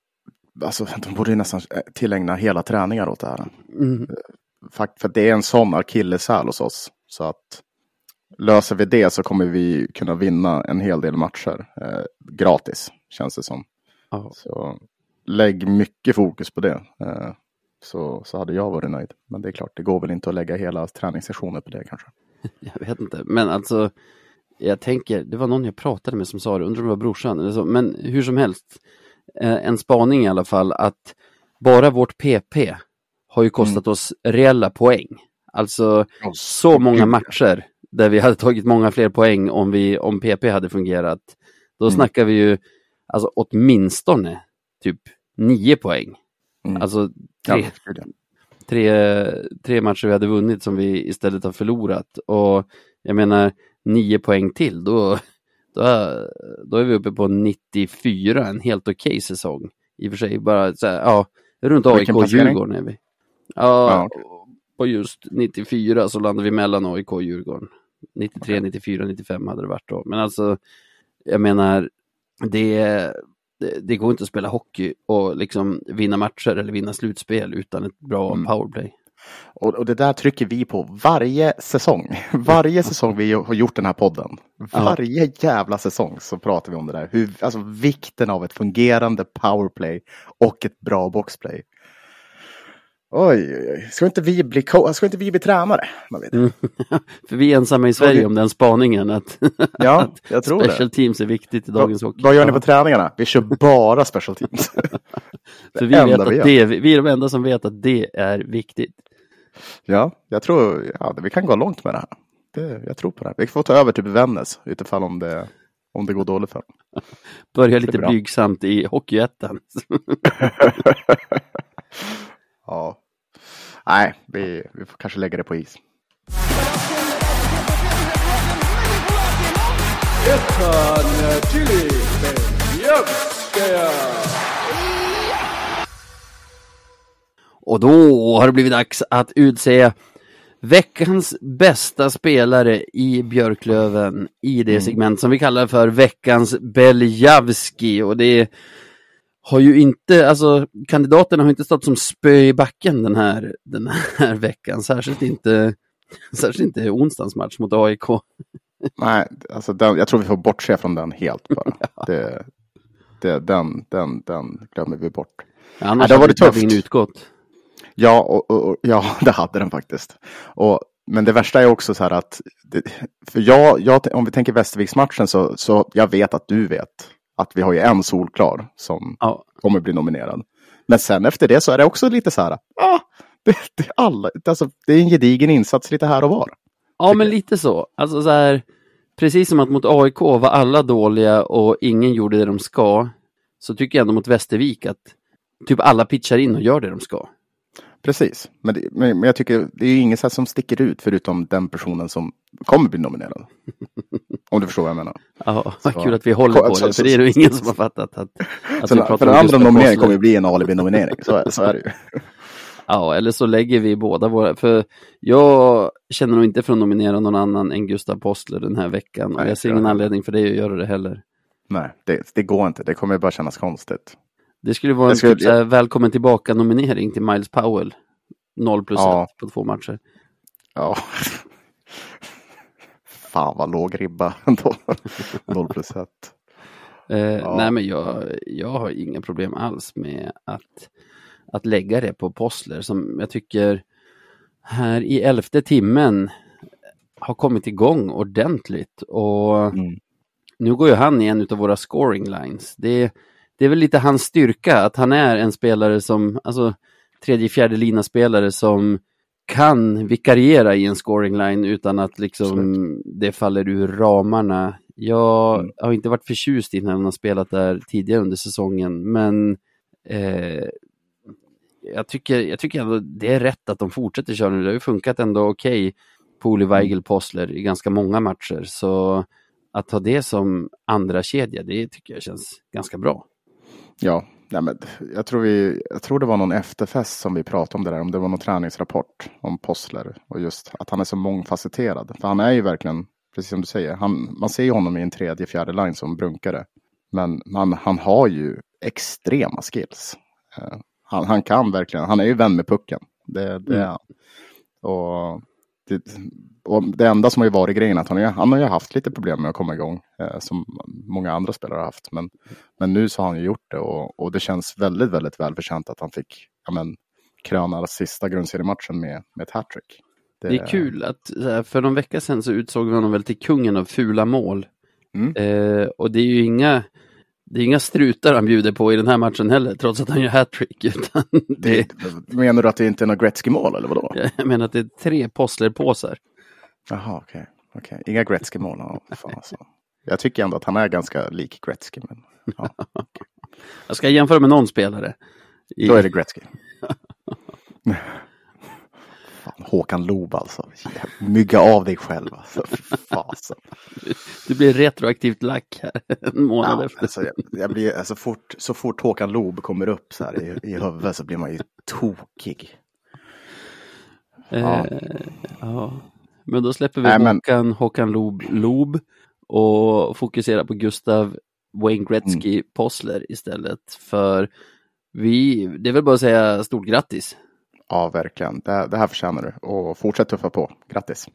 B: alltså de borde ju nästan tillägna hela träningar åt det här. Mm. För, för det är en sån akilleshäl hos oss. Så att löser vi det så kommer vi kunna vinna en hel del matcher eh, gratis, känns det som. Oh. Så lägg mycket fokus på det. Eh, så, så hade jag varit nöjd. Men det är klart, det går väl inte att lägga hela träningssessionen på det kanske.
A: Jag vet inte, men alltså jag tänker, det var någon jag pratade med som sa det, undrar om det var brorsan eller så, men hur som helst, eh, en spaning i alla fall, att bara vårt P P har ju kostat mm. oss reella poäng. Alltså oh, så många matcher där vi hade tagit många fler poäng om, vi, om P P hade fungerat. Då mm. snackar vi ju alltså åtminstone typ nio poäng. Mm. Alltså tre, ja, tre, tre matcher vi hade vunnit som vi istället har förlorat. Och jag menar, nio poäng till, då, då, då är vi uppe på nittiofyra, en helt okej okay säsong. I och för sig bara så här, ja, runt A I K och Djurgården är vi. Ja, ja okay. På just nittiofyra så landar vi mellan A I K och Djurgården. nittiotre, okay. nittiofyra, nittiofem hade det varit då. Men alltså, jag menar, det, det, det går inte att spela hockey och liksom vinna matcher eller vinna slutspel utan ett bra mm. powerplay.
B: Och, och det där trycker vi på varje säsong. Varje säsong vi har gjort den här podden. Varje ja. jävla säsong så pratar vi om det där. Hur, alltså vikten av ett fungerande powerplay och ett bra boxplay. Oj, oj, oj. Ska inte vi bli, ska inte vi bli tränare? Man vet.
A: Mm. För vi är ensamma i Sverige om den spaningen. Att,
B: ja,
A: att
B: jag tror
A: special
B: det.
A: teams är viktigt i dagens
B: Va,
A: hockey.
B: Vad gör ni på träningarna? Vi kör bara special teams.
A: För vi, vet att vi, det, vi är de enda som vet att det är viktigt.
B: Ja, jag tror ja, vi kan gå långt med det här. Det, jag tror på det här. Vi får ta över typ Vännäs utifall om det, om det går dåligt för dem.
A: Börja lite blygsamt i Hockeyettan.
B: Ja. Nej, vi, vi får kanske lägga det på is. Och då har det blivit dags att utse veckans bästa spelare i Björklöven i det mm. segment som vi kallar för veckans Beljavski. Och det har ju inte, alltså kandidaterna har inte stått som spö i backen den här, den här veckan. Särskilt inte, särskilt inte onsdagens match mot A I K. Nej, alltså den, jag tror vi får bortse från den helt bara. Ja. Det, det, den, den, den glömmer vi bort.
A: Ja, annars Nej, det var det tufft. Utgått.
B: Ja, och, och, ja, det hade den faktiskt. Och, men det värsta är också så här att, det, för jag, jag, om vi tänker Västerviksmatchen så, så jag vet att du vet att vi har ju en solklar som ja. kommer bli nominerad. Men sen efter det så är det också lite så här, ah, det, det, alla, alltså, det är en gedigen insats lite här och var.
A: Ja, men lite så. Alltså så här, precis som att mot A I K var alla dåliga och ingen gjorde det de ska, så tycker jag ändå mot Västervik att typ alla pitchar in och gör det de ska.
B: Precis, men, det, men jag tycker det är ju inget så här som sticker ut förutom den personen som kommer bli nominerad. Om du förstår vad jag menar.
A: Ja, vad kul att vi håller på så, det, för det är ju ingen som har fattat att, att
B: så, vi pratar för den andra nomineringen kommer ju bli en alibi-nominering, så, så är det ju.
A: Ja, eller så lägger vi båda våra, för jag känner nog inte för att nominera någon annan än Gustav Postler den här veckan. Och Nej, jag ser ingen anledning för det att göra det heller.
B: Nej, det, det går inte. Det kommer bara kännas konstigt.
A: Det skulle vara en skulle, typ, jag... välkommen tillbaka nominering till Miles Powell. Noll plus ja. ett på två matcher.
B: Ja. Fan vad låg ribba ändå. Noll plus ett.
A: Eh, ja. Nej, men jag, jag har inga problem alls med att, att lägga det på Possler som jag tycker här i elfte timmen har kommit igång ordentligt. Och mm. nu går ju han i en av våra scoring lines. Det, det är väl lite hans styrka att han är en spelare som, alltså tredje, fjärde lina spelare som kan vikariera i en scoring line utan att liksom det faller ur ramarna. Jag mm. har inte varit förtjust i när han har spelat där tidigare under säsongen, men eh, jag tycker, jag tycker ändå det är rätt att de fortsätter köra nu. Det har ju funkat ändå okej på Oli Weigel Possler i ganska många matcher, så att ha det som andra kedja, det tycker jag känns ganska bra.
B: Ja, nej men jag tror vi, jag tror det var någon efterfest som vi pratade om det där, om det var någon träningsrapport om Possler och just att han är så mångfacetterad. För han är ju verkligen, precis som du säger, han, man ser ju honom i en tredje, fjärde line som brunkare. Men man, han har ju extrema skills. Uh, han, han kan verkligen, han är ju vän med pucken. Det, det är han. Mm. Och det, och det enda som har ju varit grejen att han, han har ju haft lite problem med att komma igång. Uh, som många andra spelare har haft. Men, men nu så har han ju gjort det. Och, och det känns väldigt, väldigt välförtjänt att han fick ja, men, kröna sista grundseriematchen med, med ett hattrick.
A: Det... det är kul att för någon vecka sedan så utsåg vi honom väl till kungen av fula mål. Mm. Eh, och det är ju inga det är inga strutar han bjuder på i den här matchen heller, trots att han gör hattrick. Utan det...
B: det, menar du att det inte är något Gretzky-mål eller vadå?
A: Jag menar att det är tre Possler-påsar.
B: Jaha, okej. Okay. Okay. Inga Gretzky-mål. Ja, fan alltså. Jag tycker ändå att han är ganska lik Gretzky. Men, ja.
A: Jag ska jämföra med någon spelare.
B: I... Då är det Gretzky. Håkan Loob alltså. Mygga av dig själv alltså. Fasen.
A: Du, du blir retroaktivt lack här en månad
B: ja,
A: efter.
B: Alltså, jag, jag blir, alltså, fort, så fort Håkan Loob kommer upp så här i, i huvudet så blir man ju tokig.
A: Ja. Eh, ja. Men då släpper vi Nej, Håkan, men... Håkan Loob, Loob och fokuserar på Gustav Wayne Gretzky mm. Possler istället. För vi, det är väl bara att säga stort grattis.
B: Ja, verkligen. Det, det här förtjänar du. Och fortsätt tuffa på. Grattis.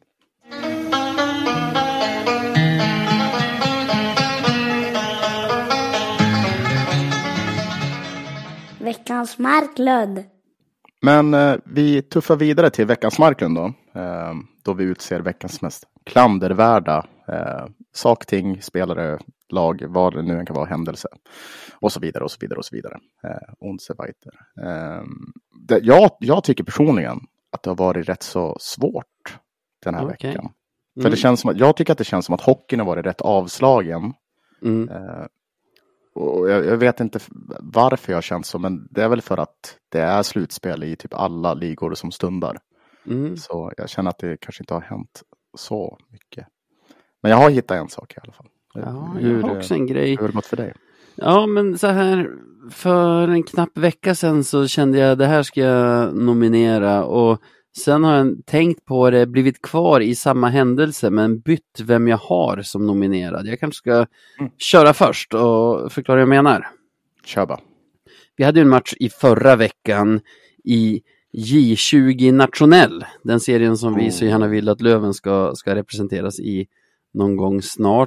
D: Veckans Marklund.
B: Men eh, vi tuffar vidare till veckans Marklund då. Eh, då vi utser veckans mest klandervärda eh, sakting, spelare, lag, vad det nu än kan vara, händelse. Och så vidare och så vidare och så vidare. Eh, und so weiter. Eh, det, jag, jag tycker personligen att det har varit rätt så svårt den här okay. veckan. Mm. För det känns som att, jag tycker att det känns som att hockeyn har varit rätt avslagen. Mm. Eh, och jag, jag vet inte varför jag känns så, men det är väl för att det är slutspel i typ alla ligor som stundar. Mm. Så jag känner att det kanske inte har hänt så mycket. Men jag har hittat en sak i alla fall.
A: Ja, hur, jag har också en grej.
B: Hur har det gått för dig?
A: Ja, men så här, för en knapp vecka sedan så kände jag det här ska jag nominera, och sen har jag tänkt på det, blivit kvar i samma händelse men bytt vem jag har som nominerad. Jag kanske ska mm. köra först och förklara vad jag menar.
B: Kör bara.
A: Vi hade ju en match i förra veckan i J tjugo Nationell, den serien som vi så gärna vill att Löven ska, ska representeras i någon gång snart.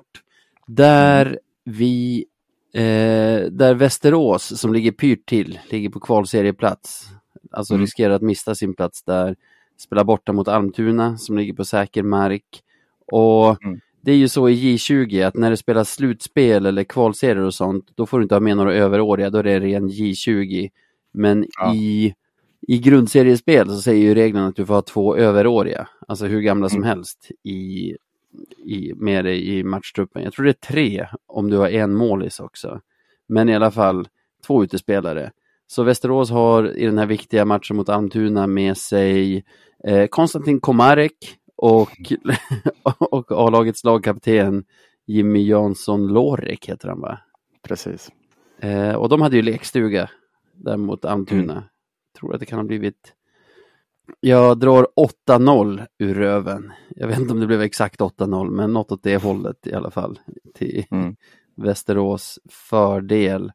A: Där vi eh, där Västerås, som ligger pyrt till, ligger på kvalserieplats, alltså mm. riskerar att mista sin plats där, spelar borta mot Almtuna som ligger på säker mark. Och mm. det är ju så i J tjugo att när det spelas slutspel eller kvalserier och sånt, då får du inte ha med några överåriga, då är det ren J tjugo. Men ja. i I grundseriespel så säger ju reglerna att du får ha två överåriga, alltså hur gamla som helst i, i, med dig i matchtruppen. Jag tror det är tre om du har en målis också. Men i alla fall två utespelare. Så Västerås har i den här viktiga matchen mot Almtuna med sig eh, Konstantin Komarek och, och A-lagets lagkapten Jimmy Jansson Lorek heter han, va?
B: Precis.
A: Eh, och de hade ju lekstuga där mot Almtuna. Mm. Tror att det kan ha blivit, jag drar åtta noll ur röven. Jag vet inte om det blev exakt åtta noll, men något åt det hållet i alla fall till mm. Västerås fördel.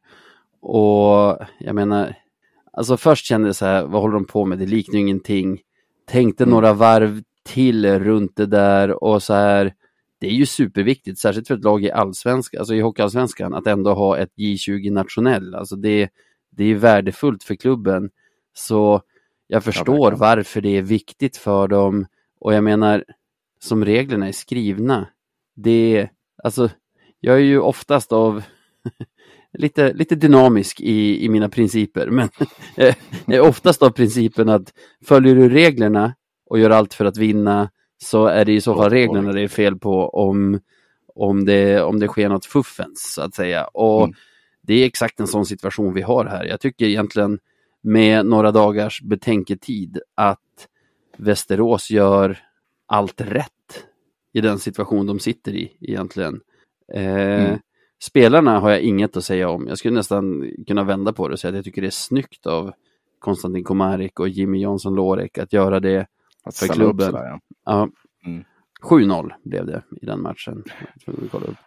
A: Och jag menar, alltså först kände jag så här, vad håller de på med? Det liknar ju ingenting. Tänkte mm. några varv till runt det där och så här, det är ju superviktigt, särskilt för ett lag i allsvenskan, alltså i hockeyallsvenskan, att ändå ha ett J tjugo nationell. Alltså det, det är värdefullt för klubben. Så jag förstår ja, varför det är viktigt för dem. Och jag menar, som reglerna är skrivna, det, alltså, jag är ju oftast av lite, lite dynamisk i, i mina principer, men jag är oftast av principen att följer du reglerna och gör allt för att vinna, så är det i så fall reglerna det är fel på om, om, det, om det sker något fuffens, så att säga. Och mm. det är exakt en sån situation vi har här. Jag tycker egentligen med några dagars betänketid att Västerås gör allt rätt i den situation de sitter i egentligen. Eh, mm. Spelarna har jag inget att säga om. Jag skulle nästan kunna vända på det och säga att jag tycker det är snyggt av Konstantin Komarek och Jimmy Jansson Lorek att göra det att för klubben. Sådär, ja. Ja. Mm. sju noll blev det i den matchen. Kolla upp.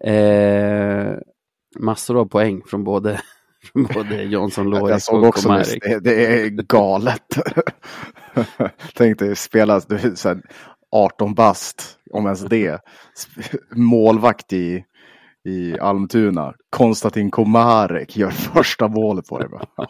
A: Eh, massor av poäng från både, från både Jansson Lorek och Komarek.
B: Det, det är galet. Tänkte spela så här, arton bast, om ens det. Målvakt i, i Almtuna. Konstantin Komarek gör första målet på det.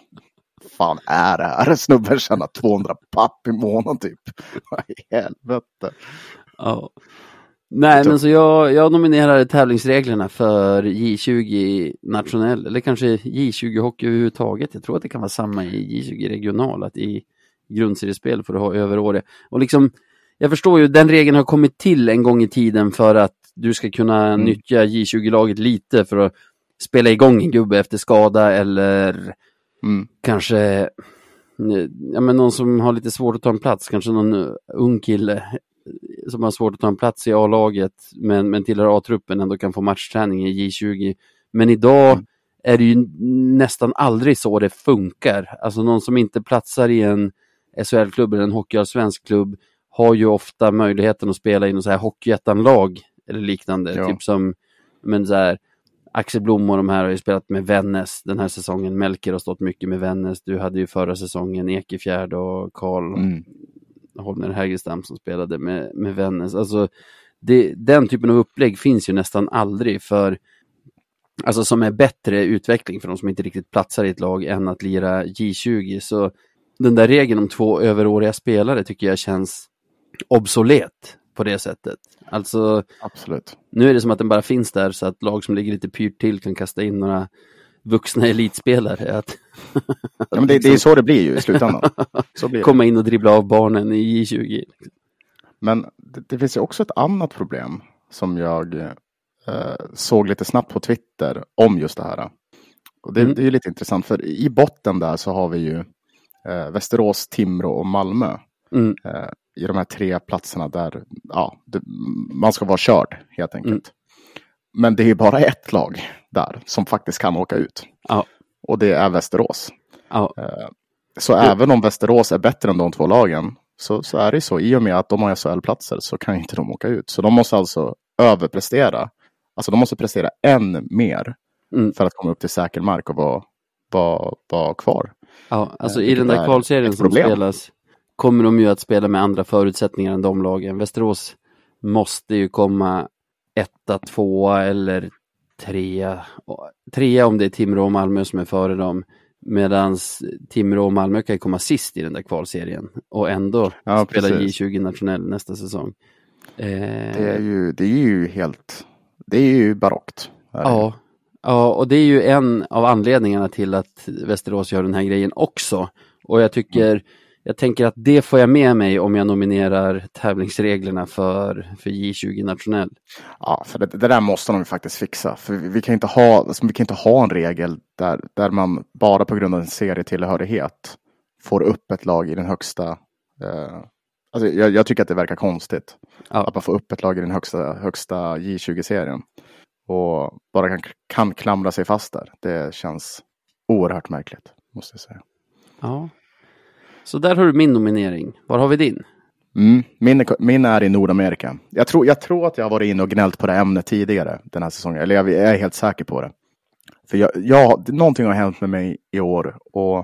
B: Fan är det här? Snubben tjänar tvåhundra papp i månaden typ. I helvete.
A: Ja. Nej, men så jag, jag nominerar tävlingsreglerna för J tjugo nationell, eller kanske J tjugo hockey överhuvudtaget. Jag tror att det kan vara samma i J tjugo regional, att i grundseriespel får du ha över året. Och liksom, jag förstår ju, den regeln har kommit till en gång i tiden för att du ska kunna mm. nyttja J tjugo-laget lite för att spela igång en gubbe efter skada, eller mm. kanske ja, men någon som har lite svårt att ta en plats, kanske någon ung kille som har svårt att ta en plats i A-laget men, men tillhör A-truppen ändå kan få matchträning i J tjugo. Men idag mm. är det ju nästan aldrig så det funkar. Alltså någon som inte platsar i en S H L-klubb eller en hockeyallsvensk klubb har ju ofta möjligheten att spela i någon så här hockeyettanlag eller liknande. Ja. Typ som men så här, Axel Blom och de här har ju spelat med Vännäs den här säsongen. Melker har stått mycket med Vännäs. Du hade ju förra säsongen Ekefjärd och Karl mm. Holmer Hägerstam som spelade med, med Vännäs. Alltså det, den typen av upplägg finns ju nästan aldrig för, alltså som är bättre utveckling för de som inte riktigt platsar i ett lag än att lira J tjugo. Så den där regeln om två överåriga spelare tycker jag känns obsolet på det sättet. Alltså,
B: absolut.
A: Nu är det som att den bara finns där så att lag som ligger lite pyrt till kan kasta in några vuxna elitspelare. Att
B: ja, men det, det är så det blir ju i slutändan. Så blir det.
A: Komma in och dribbla av barnen i J tjugo.
B: Men det, det finns ju också ett annat problem som jag eh, såg lite snabbt på Twitter om just det här. Och det, mm. det är ju lite intressant för i botten där så har vi ju eh, Västerås, Timrå och Malmö. Mm. Eh, i de här tre platserna där ja, det, man ska vara körd helt enkelt. Mm. Men det är bara ett lag där som faktiskt kan åka ut. Ja. Och det är Västerås. Ja. Eh, så ja. Även om Västerås är bättre än de två lagen så, så är det så. I och med att de har S H L-platser så kan inte de åka ut. Så de måste alltså överprestera. Alltså de måste prestera än mer mm. för att komma upp till säker mark och vara, vara, vara kvar.
A: Ja, alltså eh, i den där kvalserien som spelas kommer de ju att spela med andra förutsättningar än de lagen. Västerås måste ju komma etta, tvåa eller trea. Trea om det är Timrå och Malmö som är före dem. Medan Timrå och Malmö kan komma sist i den där kvalserien. Och ändå ja, spela J tjugo nationell nästa säsong.
B: Eh... Det är ju, det är ju helt... Det är ju barockt.
A: Ja. Ja, och det är ju en av anledningarna till att Västerås gör den här grejen också. Och jag tycker... Mm. Jag tänker att det får jag med mig om jag nominerar tävlingsreglerna för, för J tjugo nationell.
B: Ja, för det, det där måste de faktiskt fixa. För vi, vi, kan inte ha, alltså, vi kan inte ha en regel där, där man bara på grund av en serietillhörighet får upp ett lag i den högsta... Eh, alltså jag, jag tycker att det verkar konstigt. Ja. Att man får upp ett lag i den högsta, högsta J tjugo-serien. Och bara kan, kan klamra sig fast där. Det känns oerhört märkligt, måste jag säga.
A: Ja. Så där har du min nominering. Var har vi din?
B: Mm, min, min är i Nordamerika. Jag tror, jag tror att jag har varit inne och gnällt på det ämnet tidigare den här säsongen. Eller jag är helt säker på det. För jag, jag, någonting har hänt med mig i år. Och,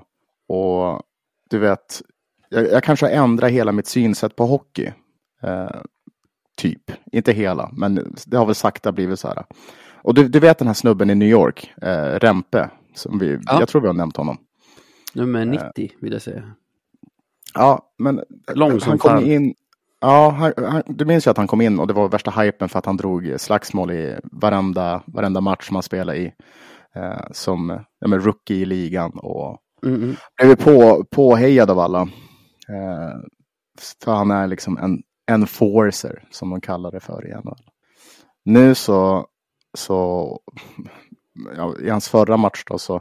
B: och du vet, jag, jag kanske ändrar hela mitt synsätt på hockey. Eh, typ. Inte hela, men det har väl sakta blivit så här. Och du, du vet den här snubben i New York, eh, Rempe, som vi, ja. jag tror vi har nämnt honom.
A: Nummer nittio vill jag säga.
B: Ja, men
A: Lång som
B: han kom
A: fan.
B: in. Ja, han, han, du minns ju att han kom in och det var värsta hypen för att han drog slagsmål i varenda, varenda match man spelade i. Eh, som ja, men rookie i ligan och
A: Mm-mm.
B: blev på, påhejad av alla. Eh, för han är liksom en enforcer som de kallar det för igen. Nu så, så ja, i hans förra match då så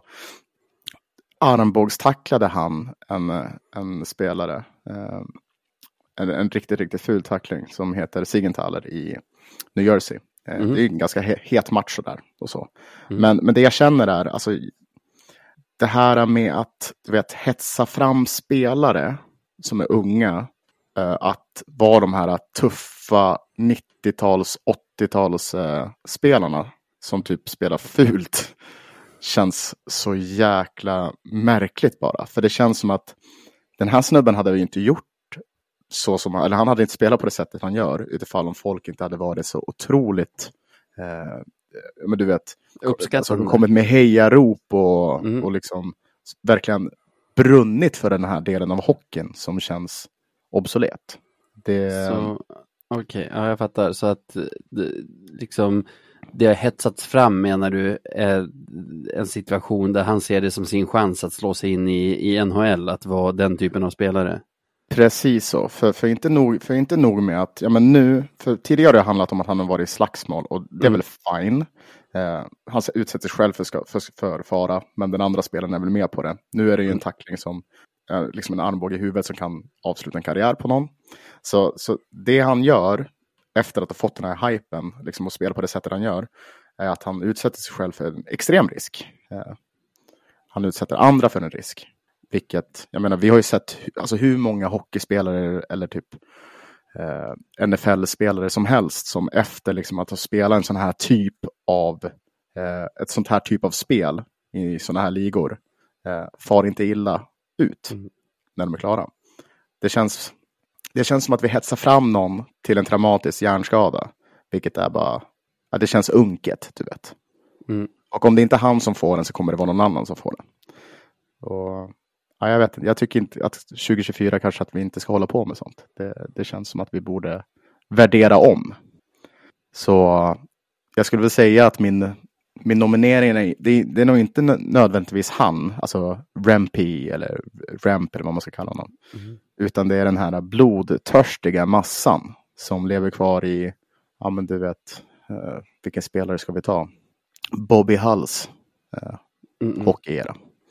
B: armbågstacklade han en, en spelare. Eh, en, en riktigt, riktigt ful tackling som heter Siegenthaler i New Jersey. Eh, mm. Det är en ganska he- het match så där och så. Mm. Men, men det jag känner är alltså det här med att du vet, hetsa fram spelare som är unga, eh, att vara de här tuffa nittio-tals, åttio-tals eh, spelarna som typ spelar fult känns så jäkla märkligt bara. För det känns som att den här snubben hade vi inte gjort så som, eller han hade inte spelat på det sättet han gör utifall om folk inte hade varit så otroligt eh, men du vet alltså, kommit med hejarop och, mm. och liksom verkligen brunnit för den här delen av hockeyn som känns obsolet. Det...
A: Så, okej, okay, ja, jag fattar. Så att det, liksom det har hetsats fram, menar du, är en situation där han ser det som sin chans att slå sig in i, i N H L, att vara den typen av spelare?
B: Precis så, för, för, inte nog, för inte nog med att, ja men nu, för tidigare har det handlat om att han har varit i slagsmål och det är mm. väl fine. Eh, han utsätter sig själv för, för, för fara, men den andra spelaren är väl med på det. Nu är det ju en tackling som, eh, liksom en armbåge i huvudet som kan avsluta en karriär på någon. Så, så det han gör, efter att ha fått den här hypen, liksom och spela på det sättet han gör, är att han utsätter sig själv för en extrem risk. Eh, han utsätter andra för en risk. Vilket, jag menar, vi har ju sett alltså, hur många hockeyspelare eller typ eh, N F L-spelare som helst som efter liksom, att ha spelat en sån här typ av eh, ett sånt här typ av spel i såna här ligor eh, far inte illa ut mm. när de är klara. Det känns, det känns som att vi hetsar fram någon till en traumatisk hjärnskada, vilket är bara, ja, det känns unket, du vet. Mm. Och om det inte är han som får den så kommer det vara någon annan som får den. Och ja, jag vet inte. Jag tycker inte att tjugo tjugofyra kanske att vi inte ska hålla på med sånt. Det, det känns som att vi borde värdera om. Så jag skulle väl säga att min, min nominering är, det, det är nog inte nödvändigtvis han, alltså Rempe eller Ramp eller vad man ska kalla honom. Mm. Utan det är den här blodtörstiga massan som lever kvar i, ja men du vet, uh, vilken spelare ska vi ta? Bobby Hulls uh, mm. hockeyera.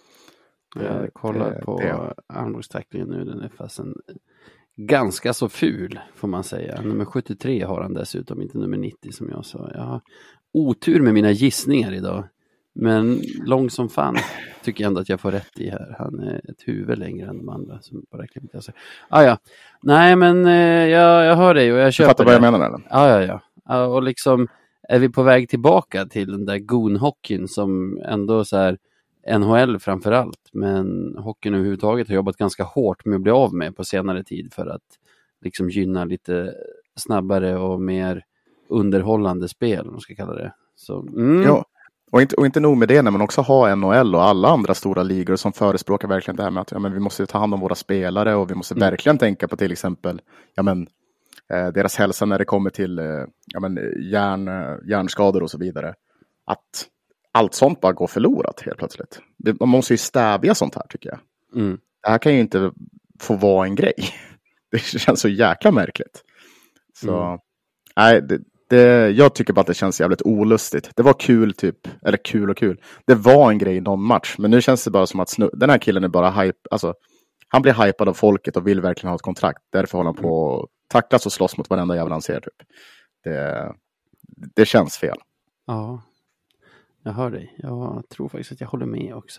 A: Jag kollar på armbågstacklingen nu, den är fast en ganska så ful får man säga. Nummer sjuttiotre har han dessutom, inte nummer nittio som jag sa. Jag har otur med mina gissningar idag. Men lång som fan tycker jag ändå att jag får rätt i här. Han är ett huvud längre än de andra som bara klipper sig. Ah, ja. Nej men eh, jag, jag hör dig och jag köper.
B: Du fattar vad jag menar eller?
A: Ja, ja, ja. ja. Och liksom är vi på väg tillbaka till den där goon-hockeyn som ändå så här N H L framförallt, men hockeyn överhuvudtaget har jobbat ganska hårt med att bli av med på senare tid för att liksom gynna lite snabbare och mer underhållande spel, om man ska kalla det. Så, mm.
B: Ja, och inte, och inte nog med det, när man också har N H L och alla andra stora ligor som förespråkar verkligen det här med att ja, men vi måste ta hand om våra spelare och vi måste mm. verkligen tänka på till exempel ja, men, eh, deras hälsa när det kommer till eh, ja, men, hjärn, hjärnskador och så vidare. Att allt sånt bara går förlorat helt plötsligt. Det, man måste ju stävja sånt här tycker jag. Mm. Det här kan ju inte få vara en grej. Det känns så jäkla märkligt. Så, mm. nej, det, det, jag tycker bara att det känns jävligt olustigt. Det var kul typ, eller kul och kul. Det var en grej i någon match, men nu känns det bara som att snu, den här killen är bara hype, alltså han blir hypad av folket och vill verkligen ha ett kontrakt. Därför håller han på att tacklas och slåss mot varenda jävla han ser typ. Det, det känns fel.
A: Ja. Jag hör dig. Jag tror faktiskt att jag håller med också.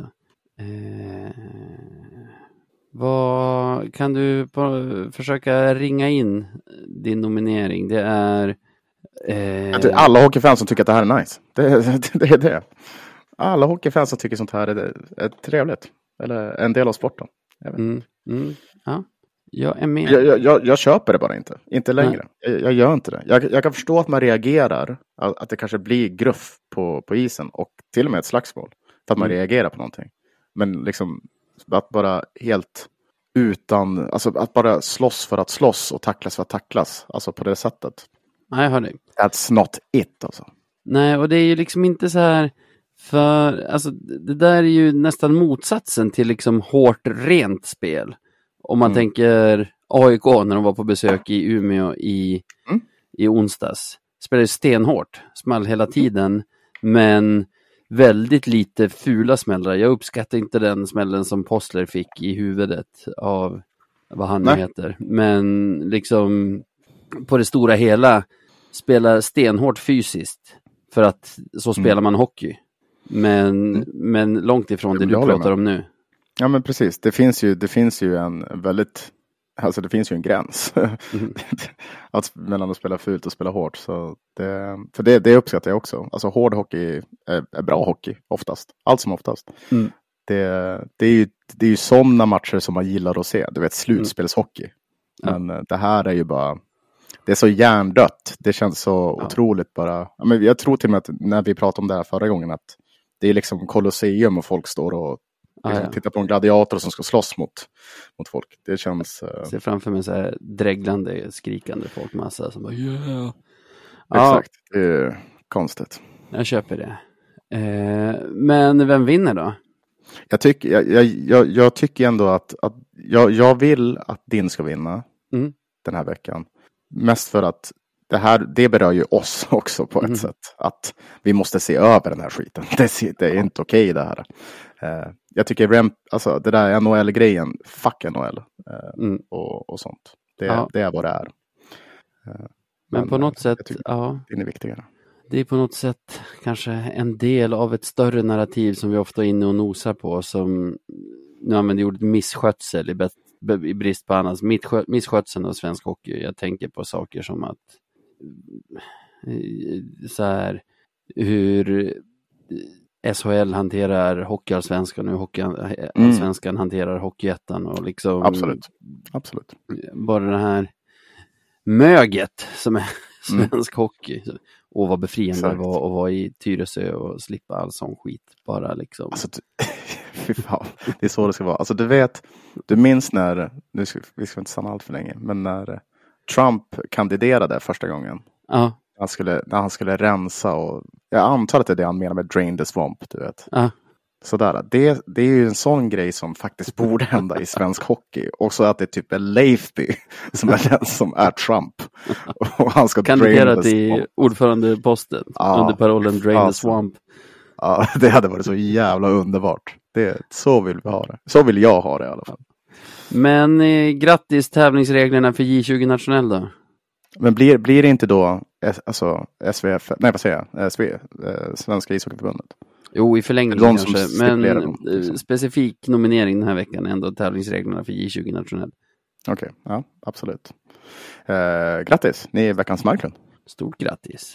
A: Eh, vad kan du på, försöka ringa in din nominering? Det är... Eh...
B: Alla hockeyfans som tycker att det här är nice. Det, det, det är det. Alla hockeyfans som tycker sånt här är, är trevligt. Eller en del av sporten. Jag vet.
A: Mm, mm, ja. Jag är med.
B: Jag, jag, jag, jag köper det bara inte. Inte längre. Jag, jag gör inte det. Jag, jag kan förstå att man reagerar. Att, att det kanske blir gruff på, på isen. Och till och med ett slagsmål. För att man mm. reagerar på någonting. Men liksom att bara helt utan... Alltså att bara slåss för att slåss och tacklas för att tacklas. Alltså på det sättet.
A: Nej, jag hör dig.
B: That's not it alltså.
A: Nej, och det är ju liksom inte så här... För alltså det där är ju nästan motsatsen till liksom hårt rent spel. Om man mm. tänker A I K när de var på besök i Umeå i, mm. i onsdags. Spelade stenhårt, small hela tiden. Men väldigt lite fula smällar. Jag uppskattar inte den smällen som Postler fick i huvudet av vad han nu heter. Men liksom på det stora hela spelar stenhårt fysiskt. För att så spelar mm. man hockey. Men, mm. men långt ifrån det du pratar om nu.
B: Ja men precis, det finns ju, det finns ju en väldigt, alltså det finns ju en gräns mm. att, mellan att spela fult och spela hårt. Så det, för det, det uppskattar jag också. Alltså hård hockey är, är bra hockey oftast, allt som oftast. Mm. Det, det, är ju, det är ju sådana matcher som man gillar att se, du vet slutspelshockey. Mm. Men det här är ju bara, det är så hjärndött, det känns så ja. otroligt bara. Ja, men jag tror till och med att när vi pratade om det här förra gången att det är liksom kolosseum och folk står och ah, ja. tittar på en gladiator som ska slåss mot, mot folk. Det känns... Uh...
A: Jag ser framför mig så här dreglande, skrikande folkmassa som bara yeah.
B: Exakt, ja. Det är konstigt.
A: Jag köper det. Eh, men vem vinner då?
B: Jag tycker, jag, jag, jag, jag tycker ändå att, att jag, jag vill att din ska vinna mm. den här veckan. Mest för att det här, det berör ju oss också på ett mm. sätt. Att vi måste se över den här skiten. Det, det är inte okej det här. Uh, jag tycker Rem, alltså det där N H L-grejen, fuck N H L uh, mm. och, och sånt. Det, ja. det är vad det är. Uh,
A: men, men på något sätt, ja.
B: Det är viktigare.
A: Det är på något sätt kanske en del av ett större narrativ som vi ofta är inne och nosar på. Som, nu använder jag ordet misskötsel i, bet, i brist på annars. Misskötseln av svensk hockey. Jag tänker på saker som att så här, hur S H L hanterar hockeyallsvenskan och hur hockeyallsvenskan mm. hanterar hockeyettan och liksom
B: absolut. Absolut.
A: Bara det här möget som är svensk mm. hockey och vad befriande det var att vara i Tyresö och slippa all sån skit bara liksom.
B: Alltså, fy fan, det är så det ska vara. Alltså du vet, du minns när, nu ska, vi ska inte stanna allt för länge, men när Trump kandiderade första gången.
A: Ja.
B: Han skulle, när han skulle rensa och jag antar att det är det han menar med drain the swamp, du vet.
A: Ja.
B: Sådär, det, det är ju en sån grej som faktiskt borde hända i svensk hockey. Och så att det typ är Leifby som är den som är Trump. Och han ska
A: kandiderat i ordförandeposten ja, under parollen drain alltså. the swamp.
B: Ja, det hade varit så jävla underbart. Det, så vill vi ha det. Så vill jag ha det i alla fall.
A: Men eh, grattis tävlingsreglerna för J tjugo nationell då.
B: Men blir, blir det inte då alltså S V F, nej vad säger jag, S V, eh, Svenska ishockeyförbundet?
A: Jo, i förlängningen kanske, men liksom. Specifik nominering den här veckan är ändå tävlingsreglerna för J tjugo nationell.
B: Okej, okay, ja, absolut. Eh, grattis, ni är veckans Marklund.
A: Stort grattis.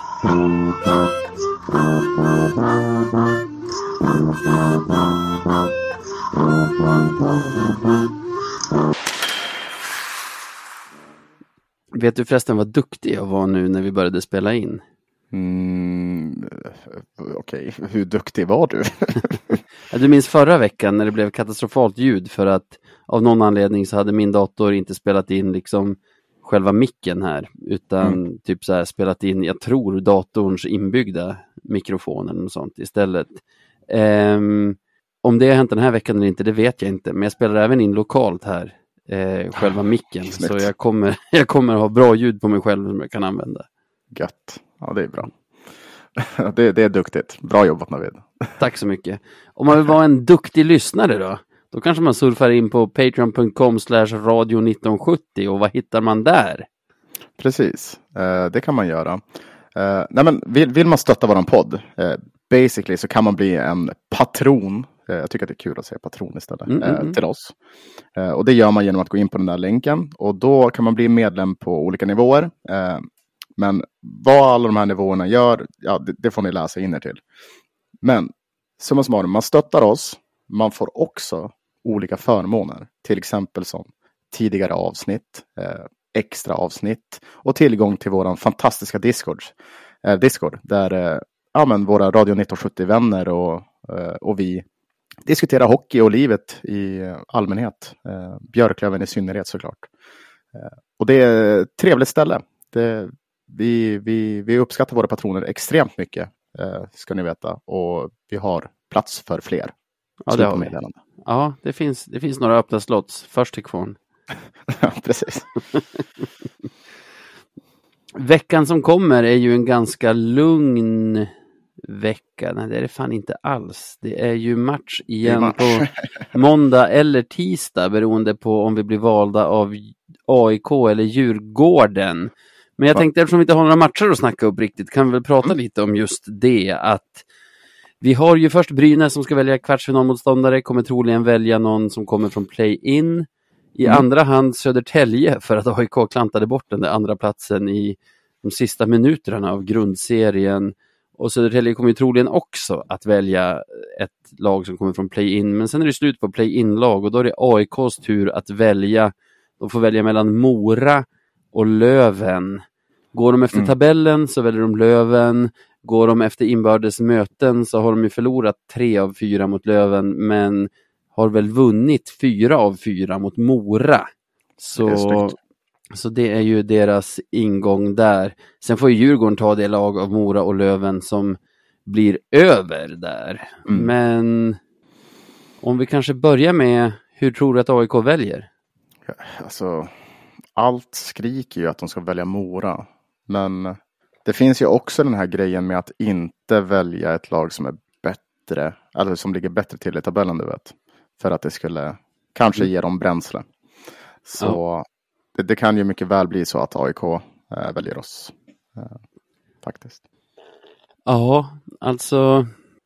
A: Vet du förresten vad duktig jag var nu när vi började spela in?
B: Mm, Okej, okay. Hur duktig var du?
A: Du minns förra veckan när det blev katastrofalt ljud för att av någon anledning så hade min dator inte spelat in liksom själva micken här utan mm. typ så här spelat in, jag tror datorns inbyggda mikrofon eller något sånt istället. Um, om det har hänt den här veckan eller inte, det vet jag inte, men jag spelar även in lokalt här. Eh, själva micken. Så jag kommer, jag kommer ha bra ljud på mig själv som jag kan använda.
B: Gött. Ja, det är bra. det, det är duktigt. Bra jobbat Navid.
A: Tack så mycket. Om man vill vara en duktig lyssnare då, då kanske man surfar in på patreon punkt com slash radio nitton sjuttio och vad hittar man där?
B: Precis, eh, det kan man göra. Eh, nej men, vill, vill man stötta våran podd, eh, basically så kan man bli en patron. Jag tycker att det är kul att säga patron istället mm, eh, mm. till oss. Eh, och det gör man genom att gå in på den där länken. Och då kan man bli medlem på olika nivåer. Eh, men vad alla de här nivåerna gör, ja, det, det får ni läsa in er till. Men summa summarum, man stöttar oss. Man får också olika förmåner. Till exempel som tidigare avsnitt, eh, extra avsnitt och tillgång till våran fantastiska Discord, eh, Discord där eh, ja, men våra Radio nitton sjuttio-vänner och, eh, och vi diskuterar hockey och livet i allmänhet. Eh, Björklöven i synnerhet såklart. Eh, och det är ett trevligt ställe. Det, vi, vi, vi uppskattar våra patroner extremt mycket, eh, ska ni veta. Och vi har plats för fler.
A: Ja, det, har vi. Ja, det finns, det finns några öppna slots. Först till kvarn.
B: Ja, precis.
A: Veckan som kommer är ju en ganska lugn vecka. Nej, det är det fan inte alls. Det är ju match igen match. På måndag eller tisdag beroende på om vi blir valda av A I K eller Djurgården. Men jag tänkte, eftersom vi inte har några matcher att snacka upp riktigt, kan vi väl prata mm. lite om just det. Att vi har ju först Brynäs som ska välja kvartsfinalmotståndare, kommer troligen välja någon som kommer från play-in. I mm. andra hand Södertälje, för att A I K klantade bort den där andra platsen i de sista minuterna av grundserien. Och Södertälje kommer ju troligen också att välja ett lag som kommer från play-in. Men sen är det slut på play-in-lag och då är det A I K:s tur att välja. De får välja mellan Mora och Löven. Går de efter mm. tabellen så väljer de Löven. Går de efter inbördes möten så har de ju förlorat tre av fyra mot Löven. Men har väl vunnit fyra av fyra mot Mora. Så det, så det är ju deras ingång där. Sen får ju Djurgården ta det lag av Mora och Löven som blir över där. Mm. Men om vi kanske börjar med, hur tror du att A I K väljer?
B: Alltså, allt skriker ju att de ska välja Mora. Men det finns ju också den här grejen med att inte välja ett lag som är bättre, eller som ligger bättre till i tabellen, du vet. För att det skulle kanske ge dem bränsle. Så ja. det, det kan ju mycket väl bli så att A I K äh, väljer oss. Äh, faktiskt.
A: Ja, alltså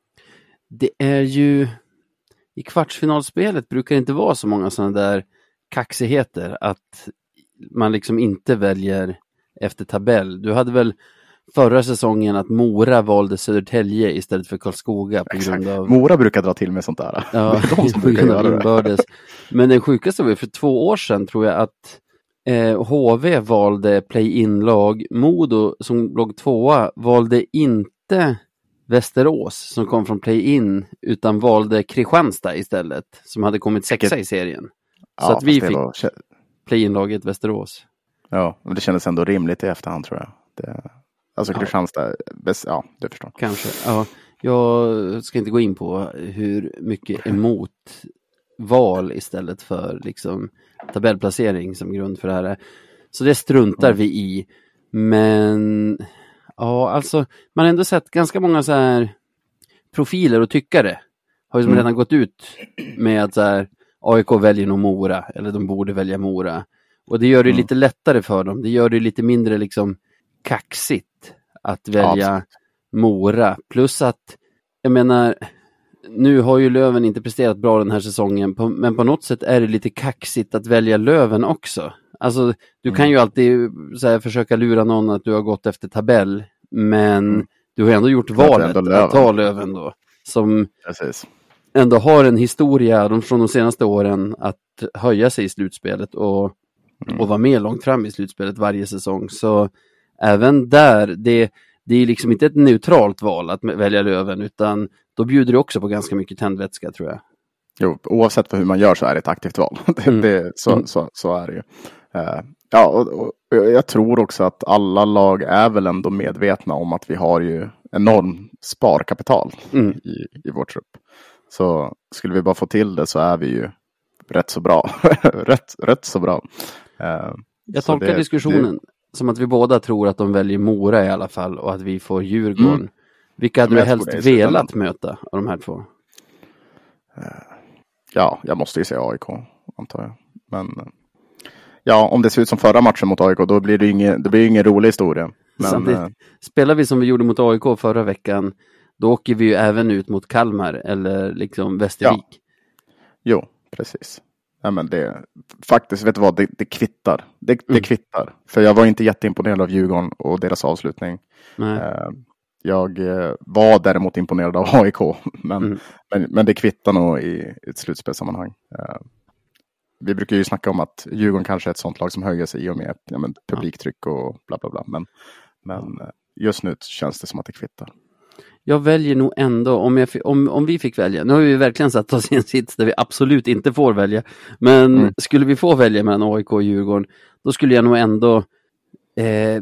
A: det är ju i kvartsfinalspelet brukar det inte vara så många sådana där kaxigheter att man liksom inte väljer efter tabell. Du hade väl förra säsongen att Mora valde Södertälje istället för Karlskoga på
B: Exakt.
A: grund av...
B: Mora brukar dra till med sånt där.
A: Ja,
B: det är de som brukar göra inbördes.
A: Men den sjukaste var ju för två år sedan, tror jag, att eh, H V valde play-in-lag. Modo, som låg tvåa, valde inte Västerås som kom från play-in, utan valde Kristianstad istället, som hade kommit sexa i serien. Så ja, att vi fick var... play-in-laget Västerås.
B: Ja, men det kändes ändå rimligt i efterhand, tror jag. Det... Alltså Kristianstad, ja. ja, det förstår.
A: Kanske, ja. Jag ska inte gå in på hur mycket emot val istället för liksom tabellplacering som grund för det här. Så det struntar mm. vi i. Men ja, alltså man har ändå sett ganska många så här profiler och tyckare har ju som mm. redan gått ut med att så här, A I K väljer nog Mora, eller de borde välja Mora. Och det gör det mm. lite lättare för dem. Det gör det lite mindre liksom kaxigt att välja ja, Mora. Plus att, jag menar, nu har ju Löven inte presterat bra den här säsongen, på, men på något sätt är det lite kaxigt att välja Löven också. Alltså, du mm. kan ju alltid så här, försöka lura någon att du har gått efter tabell, men mm. du har ändå gjort valet att ta Löven då. Som
B: Precis.
A: ändå har en historia de, från de senaste åren att höja sig i slutspelet och, mm. och vara med långt fram i slutspelet varje säsong. Så även där, det, det är liksom inte ett neutralt val att välja Löven, utan då bjuder det också på ganska mycket tändvätska, tror jag.
B: Jo, oavsett hur man gör så är det ett aktivt val. det, mm. det, så, mm. så, så är det ju. Uh, ja, och, och jag tror också att alla lag är väl ändå medvetna om att vi har ju enorm sparkapital mm. i, i vår trupp. Så skulle vi bara få till det så är vi ju rätt så bra. rätt, rätt så bra. Uh,
A: jag tolkar det, diskussionen det, som att vi båda tror att de väljer Mora i alla fall och att vi får Djurgården. Mm. Vilka hade du helst velat möta av de här två?
B: Ja, jag måste ju säga A I K, antar jag. Men ja, om det ser ut som förra matchen mot A I K, då blir det ingen, det blir ingen rolig historia. Men samtidigt, äh...
A: spelar vi som vi gjorde mot A I K förra veckan, då åker vi ju även ut mot Kalmar eller liksom Västervik. Ja.
B: Jo, precis. Ja, men det, faktiskt, vet du vad, det, det kvittar. Det, mm. det kvittar. För jag var inte jätteimponerad av Djurgården och deras avslutning. Nej. Uh, jag uh, var däremot imponerad av A I K. Men, mm. men, men det kvittar nog i, i ett slutspelsammanhang. Uh, vi brukar ju snacka om att Djurgården kanske är ett sånt lag som höjer sig i och med ja, men, publiktryck och bla bla bla. Men, men just nu känns det som att det kvittar.
A: Jag väljer nog ändå, om, jag, om, om vi fick välja, nu har vi verkligen satt oss i en sits där vi absolut inte får välja, men mm. skulle vi få välja mellan A I K och Djurgården, då skulle jag nog ändå eh,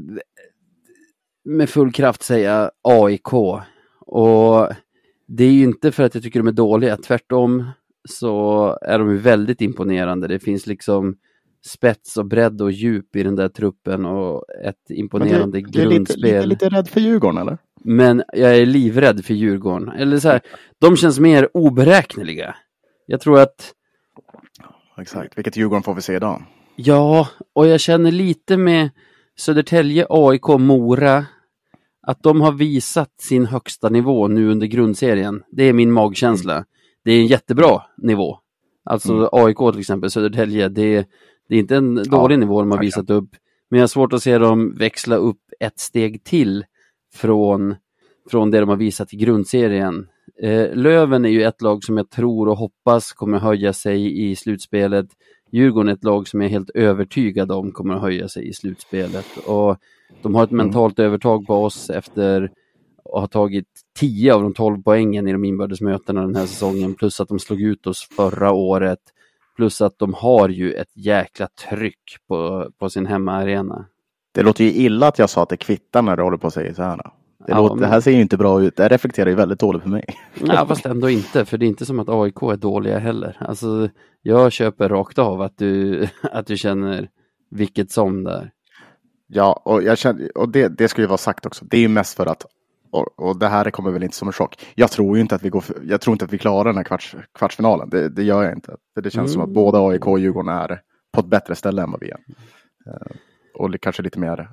A: med full kraft säga A I K. Och det är ju inte för att jag tycker de är dåliga, tvärtom så är de ju väldigt imponerande. Det finns liksom spets och bredd och djup i den där truppen och ett imponerande
B: det, det är
A: grundspel.
B: Lite, lite, lite rädd för Djurgården, eller?
A: Men jag är livrädd för Djurgården. Eller så här, de känns mer oberäkneliga. Jag tror att...
B: Exakt, vilket Djurgården får vi se idag?
A: Ja, och jag känner lite med Södertälje, A I K, Mora, att de har visat sin högsta nivå nu under grundserien. Det är min magkänsla. Mm. Det är en jättebra nivå. Alltså mm. A I K till exempel, Södertälje, det är, det är inte en dålig ja, nivå de har okay. visat upp. Men jag har svårt att se dem växla upp ett steg till från, från det de har visat i grundserien. Eh, Löven är ju ett lag som jag tror och hoppas kommer höja sig i slutspelet. Djurgården är ett lag som jag är helt övertygad om kommer att höja sig i slutspelet. Och de har ett mm. mentalt övertag på oss efter att ha tagit tio av de tolv poängen i de inbördesmötena den här säsongen. Plus att de slog ut oss förra året. Plus att de har ju ett jäkla tryck på, på sin hemmaarena.
B: Det låter ju illa att jag sa att det kvittar när du håller på att säga så här. Det,
A: ja,
B: låter,
A: men...
B: det här ser ju inte bra ut. Det reflekterar ju väldigt dåligt för mig.
A: Ja, fast ändå inte. För det är inte som att A I K är dåliga heller. Alltså, jag köper rakt av att du, att du känner vilket som där.
B: Ja, och, jag känner, och det, det ska ju vara sagt också. Det är ju mest för att, och, och det här kommer väl inte som en chock. Jag tror ju inte att vi går för, jag tror inte att vi klarar den här kvarts, kvartsfinalen. Det, det gör jag inte. För det känns mm. som att både A I K och Djurgården är på ett bättre ställe än vad vi är. Uh, och kanske lite mer,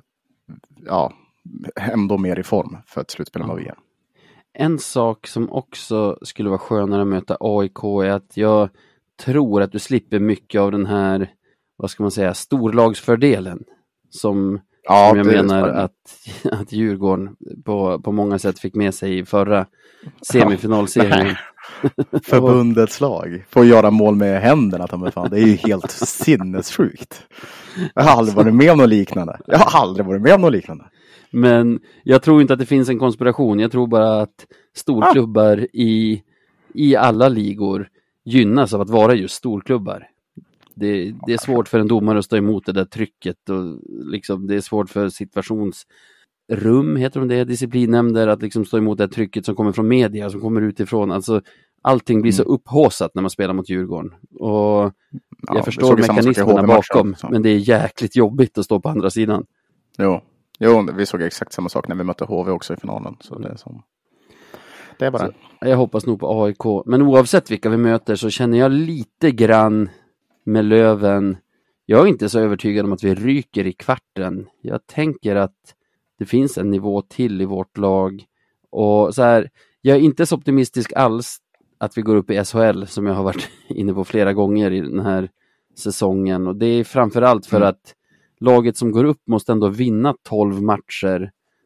B: ja, ändå mer i form för ett slutspel än vad vi är.
A: En sak som också skulle vara skönare att möta A I K är att jag tror att du slipper mycket av den här, vad ska man säga, storlagsfördelen som, ja, som jag menar att, att Djurgården på, på många sätt fick med sig i förra semifinalserien.
B: Förbundets lag får göra mål med händerna, ta mig fan. Det är ju helt sinnessjukt. Jag har aldrig varit med om något liknande. Jag har aldrig varit med om något liknande.
A: Men jag tror inte att det finns en konspiration. Jag tror bara att storklubbar ah. i, i alla ligor gynnas av att vara just storklubbar. Det, det är svårt för en domare att stå emot det där trycket. Och liksom, det är svårt för situationsrum, heter de det, disciplinnämnder, att liksom stå emot det trycket som kommer från media, som kommer utifrån. Alltså, allting blir så upphåsat när man spelar mot Djurgården. Och jag ja, förstår mekanismerna bakom, men det är jäkligt jobbigt att stå på andra sidan.
B: Jo. Jo, vi såg exakt samma sak när vi mötte H V också i finalen. Så det är, som... det är bara... Så
A: jag hoppas nog på A I K. Men oavsett vilka vi möter så känner jag lite grann med Löven. Jag är inte så övertygad om att vi ryker i kvarten. Jag tänker att det finns en nivå till i vårt lag. Och så här, jag är inte så optimistisk alls att vi går upp i S H L som jag har varit inne på flera gånger i den här säsongen. Och det är framförallt för mm. att laget som går upp måste ändå vinna tolv matcher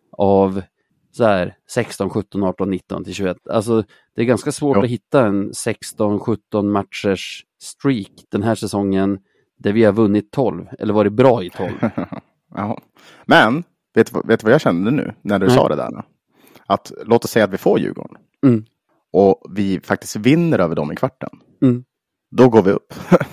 A: av så här sexton, sjutton, arton, nitton till tjugoett. Alltså det är ganska svårt jo. att hitta en sexton, sjutton matchers streak den här säsongen där vi har vunnit tolv eller varit bra i tolv.
B: Ja. Men vet du, vet du vad jag kände nu när du Nej. sa det där? Att låt oss säga att vi får Djurgården
A: mm.
B: och vi faktiskt vinner över dem i kvarten.
A: Mm.
B: Då går vi upp.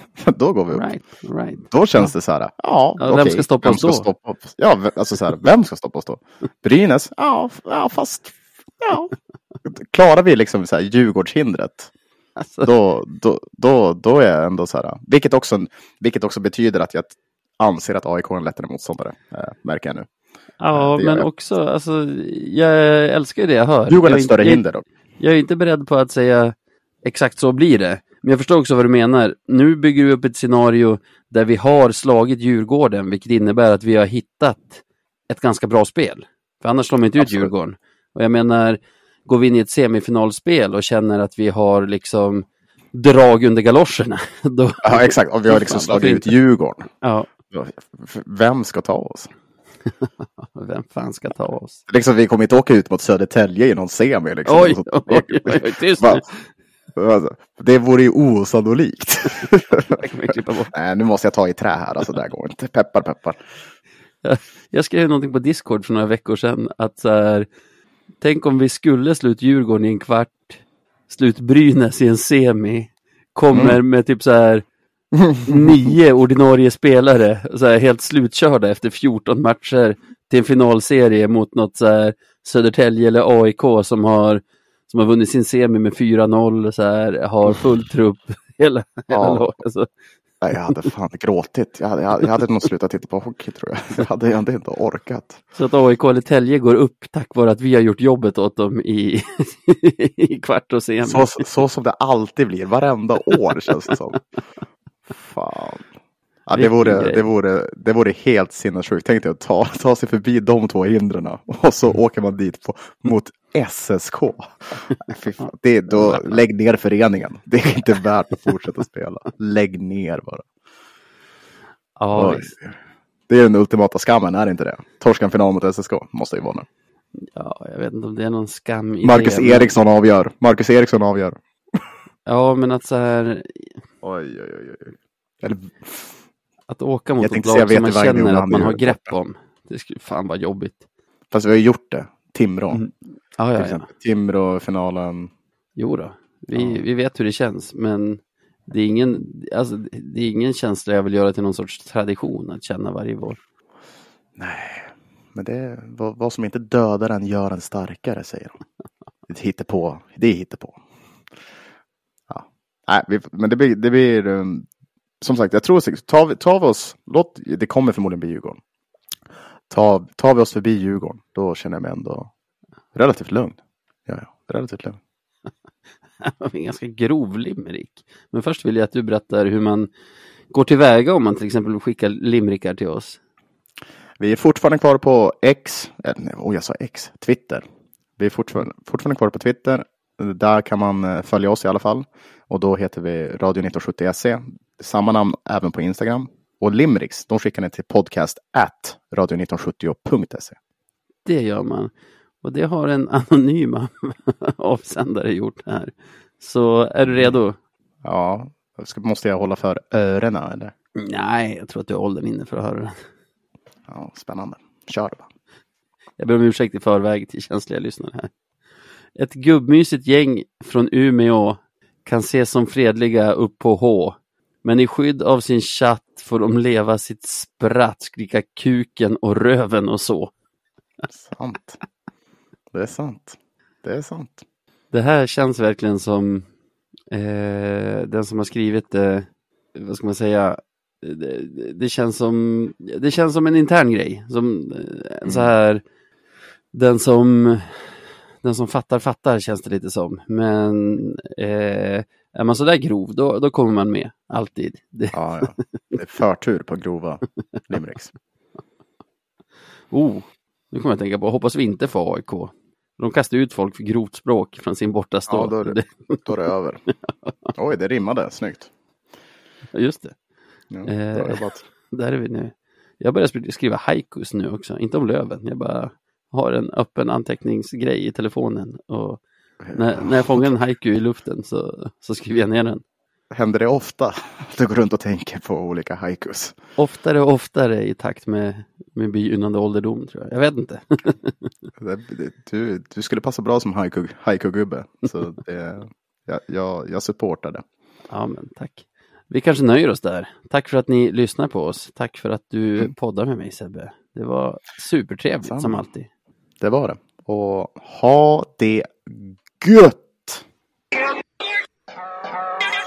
B: Då går vi upp.
A: Right, right.
B: Då känns det så här. Ja,
A: ja
B: okej.
A: Vem ska stoppa
B: vem
A: oss då?
B: Ska stoppa oss? Ja, alltså så här, vem ska stoppa oss då? Brynäs? Ja, ja fast ja. Klarar vi liksom så här Djurgårdshindret? Alltså. Då, då, då, då är jag ändå så här. Vilket också, vilket också betyder att jag anser att A I K är en lättare motståndare. Äh, märker jag nu.
A: Ja, det men jag. också, alltså, jag älskar det jag hör.
B: Djurgården är ett större
A: jag,
B: hinder då.
A: Jag är inte beredd på att säga exakt så blir det. Men jag förstår också vad du menar. Nu bygger vi upp ett scenario där vi har slagit Djurgården, vilket innebär att vi har hittat ett ganska bra spel. För annars slår man inte ut Absolut. Djurgården. Och jag menar, går vi in i ett semifinalspel och känner att vi har liksom drag under galoscherna. Då...
B: Ja, exakt. Och vi har liksom slagit ut Djurgården.
A: Ja.
B: Vem ska ta oss?
A: Vem fan ska ta oss?
B: Liksom, vi kommer inte åka ut mot Södertälje i någon semi. Liksom.
A: Oj, oj, oj, oj, tyst.
B: Alltså, det vore ju osannolikt.
A: Det kan vi klippa bort.
B: Nej, nu måste jag ta i trä här. Alltså, där går inte. Peppar, peppar.
A: Jag, jag skrev någonting på Discord för några veckor sedan. Att så här, tänk om vi skulle slut Djurgården i en kvart. Slut Brynäs i en semi. Kommer mm. med typ så här nio ordinarie spelare. Så här, helt slutkörda efter fjorton matcher. Till en finalserie mot något så här Södertälje eller A I K som har som har vunnit sin semi med fyra noll, så här, har full trupp hela, hela
B: ja.
A: lag. Alltså.
B: Jag hade fan gråtit. Jag hade, jag hade nog slutat titta på hockey, tror jag. Jag hade, jag hade inte orkat.
A: Så att A I K eller Tälje går upp tack vare att vi har gjort jobbet åt dem i, i kvart och semi.
B: Så, så som det alltid blir, varenda år känns det som. Fan. Ja, det, vore, det, vore, det vore helt sinnessjukt. Tänkte jag ta, ta sig förbi de två hindren och så åker man dit på, mot S S K. Det, då, lägg ner föreningen. Det är inte värt att fortsätta spela. Lägg ner bara.
A: Ja,
B: det är den ultimata skammen, är det inte det? Torskan final mot S S K måste ju vara nu.
A: Ja, jag vet inte om det är någon skam i
B: Marcus
A: det,
B: Eriksson men... avgör. Marcus Eriksson avgör.
A: Ja, men att så här...
B: Oj, oj, oj, oj. Eller...
A: Att åka mot ett
B: lag
A: som man känner att man har grepp om. Det skulle fan vara jobbigt.
B: Fast vi har gjort det. Timrå.
A: Mm. Ah, ja, ja.
B: Timrå-finalen.
A: Jo då. Vi,
B: ja.
A: vi vet hur det känns. Men det är, ingen, alltså, det är ingen känsla jag vill göra till någon sorts tradition att känna varje vår.
B: Nej. Men det vad, vad som inte dödar en gör en starkare, säger de. Det hittar på. Det hittar på. Ja. Nej, vi, men det blir... Det blir um, som sagt, jag tror att tar vi, tar vi oss, låt, det kommer förmodligen bli Djurgården. Tar, tar vi oss förbi Djurgården, då känner jag mig ändå relativt lugn. Ja, ja, relativt lugn.
A: Det var en ganska grov limerick. Men först vill jag att du berättar hur man går tillväga om man till exempel skickar limerickar till oss.
B: Vi är fortfarande kvar på X, nej, oh, jag sa X, Twitter. Vi är fortfarande, fortfarande kvar på Twitter. Där kan man följa oss i alla fall. Och då heter vi Radio nitton sjuttio S E. Samma namn även på Instagram. Och Limericks, de skickar ni till podcast at radio nitton sjuttio punkt se.
A: Det gör man. Och det har en anonym avsändare gjort här. Så är du redo?
B: Ja, måste jag hålla för öronen eller?
A: Nej, jag tror att du har åldern inne för att höra den.
B: Ja, spännande. Kör det bara.
A: Jag ber om ursäkt i förväg till känsliga lyssnare här. Ett gubbmysigt gäng från Umeå kan ses som fredliga upp på H. Men i skydd av sin chatt får de leva sitt spratt, skrika kuken och röven och så.
B: Sant. Det är sant. Det är sant.
A: Det här känns verkligen som eh, den som har skrivit det, vad ska man säga, det, det känns som det känns som en intern grej. Som eh, så här, den som den som fattar fattar känns det lite som. Men eh, är man så där grov, då, då kommer man med. Alltid. Det...
B: Ja, ja. Det är förtur på grova limericks.
A: Oh, nu kommer jag tänka på, hoppas vi inte får A I K. De kastar ut folk för grovt språk från sin bortastå.
B: Ja, då är det, då är det över. Oj, det rimmade. Snyggt.
A: Ja, just det.
B: Ja,
A: eh, där är vi nu. Jag börjar skriva haikus nu också. Inte om löven. Jag bara har en öppen anteckningsgrej i telefonen. Och när, när jag fångar en haiku i luften så, så skriver jag ner den.
B: Händer det ofta? Du går runt och tänker på olika haikus.
A: Oftare och oftare i takt med min begynnande ålderdom, tror jag. Jag vet inte.
B: du, du skulle passa bra som haiku, haiku-gubbe. Så det, jag, jag, jag supportar det.
A: Ja, men tack. Vi kanske nöjer oss där. Tack för att ni lyssnar på oss. Tack för att du mm. poddar med mig, Sebbe. Det var supertrevligt Samma. som alltid.
B: Det var det. Och ha det gött!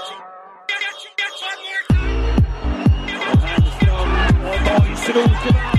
E: Strunken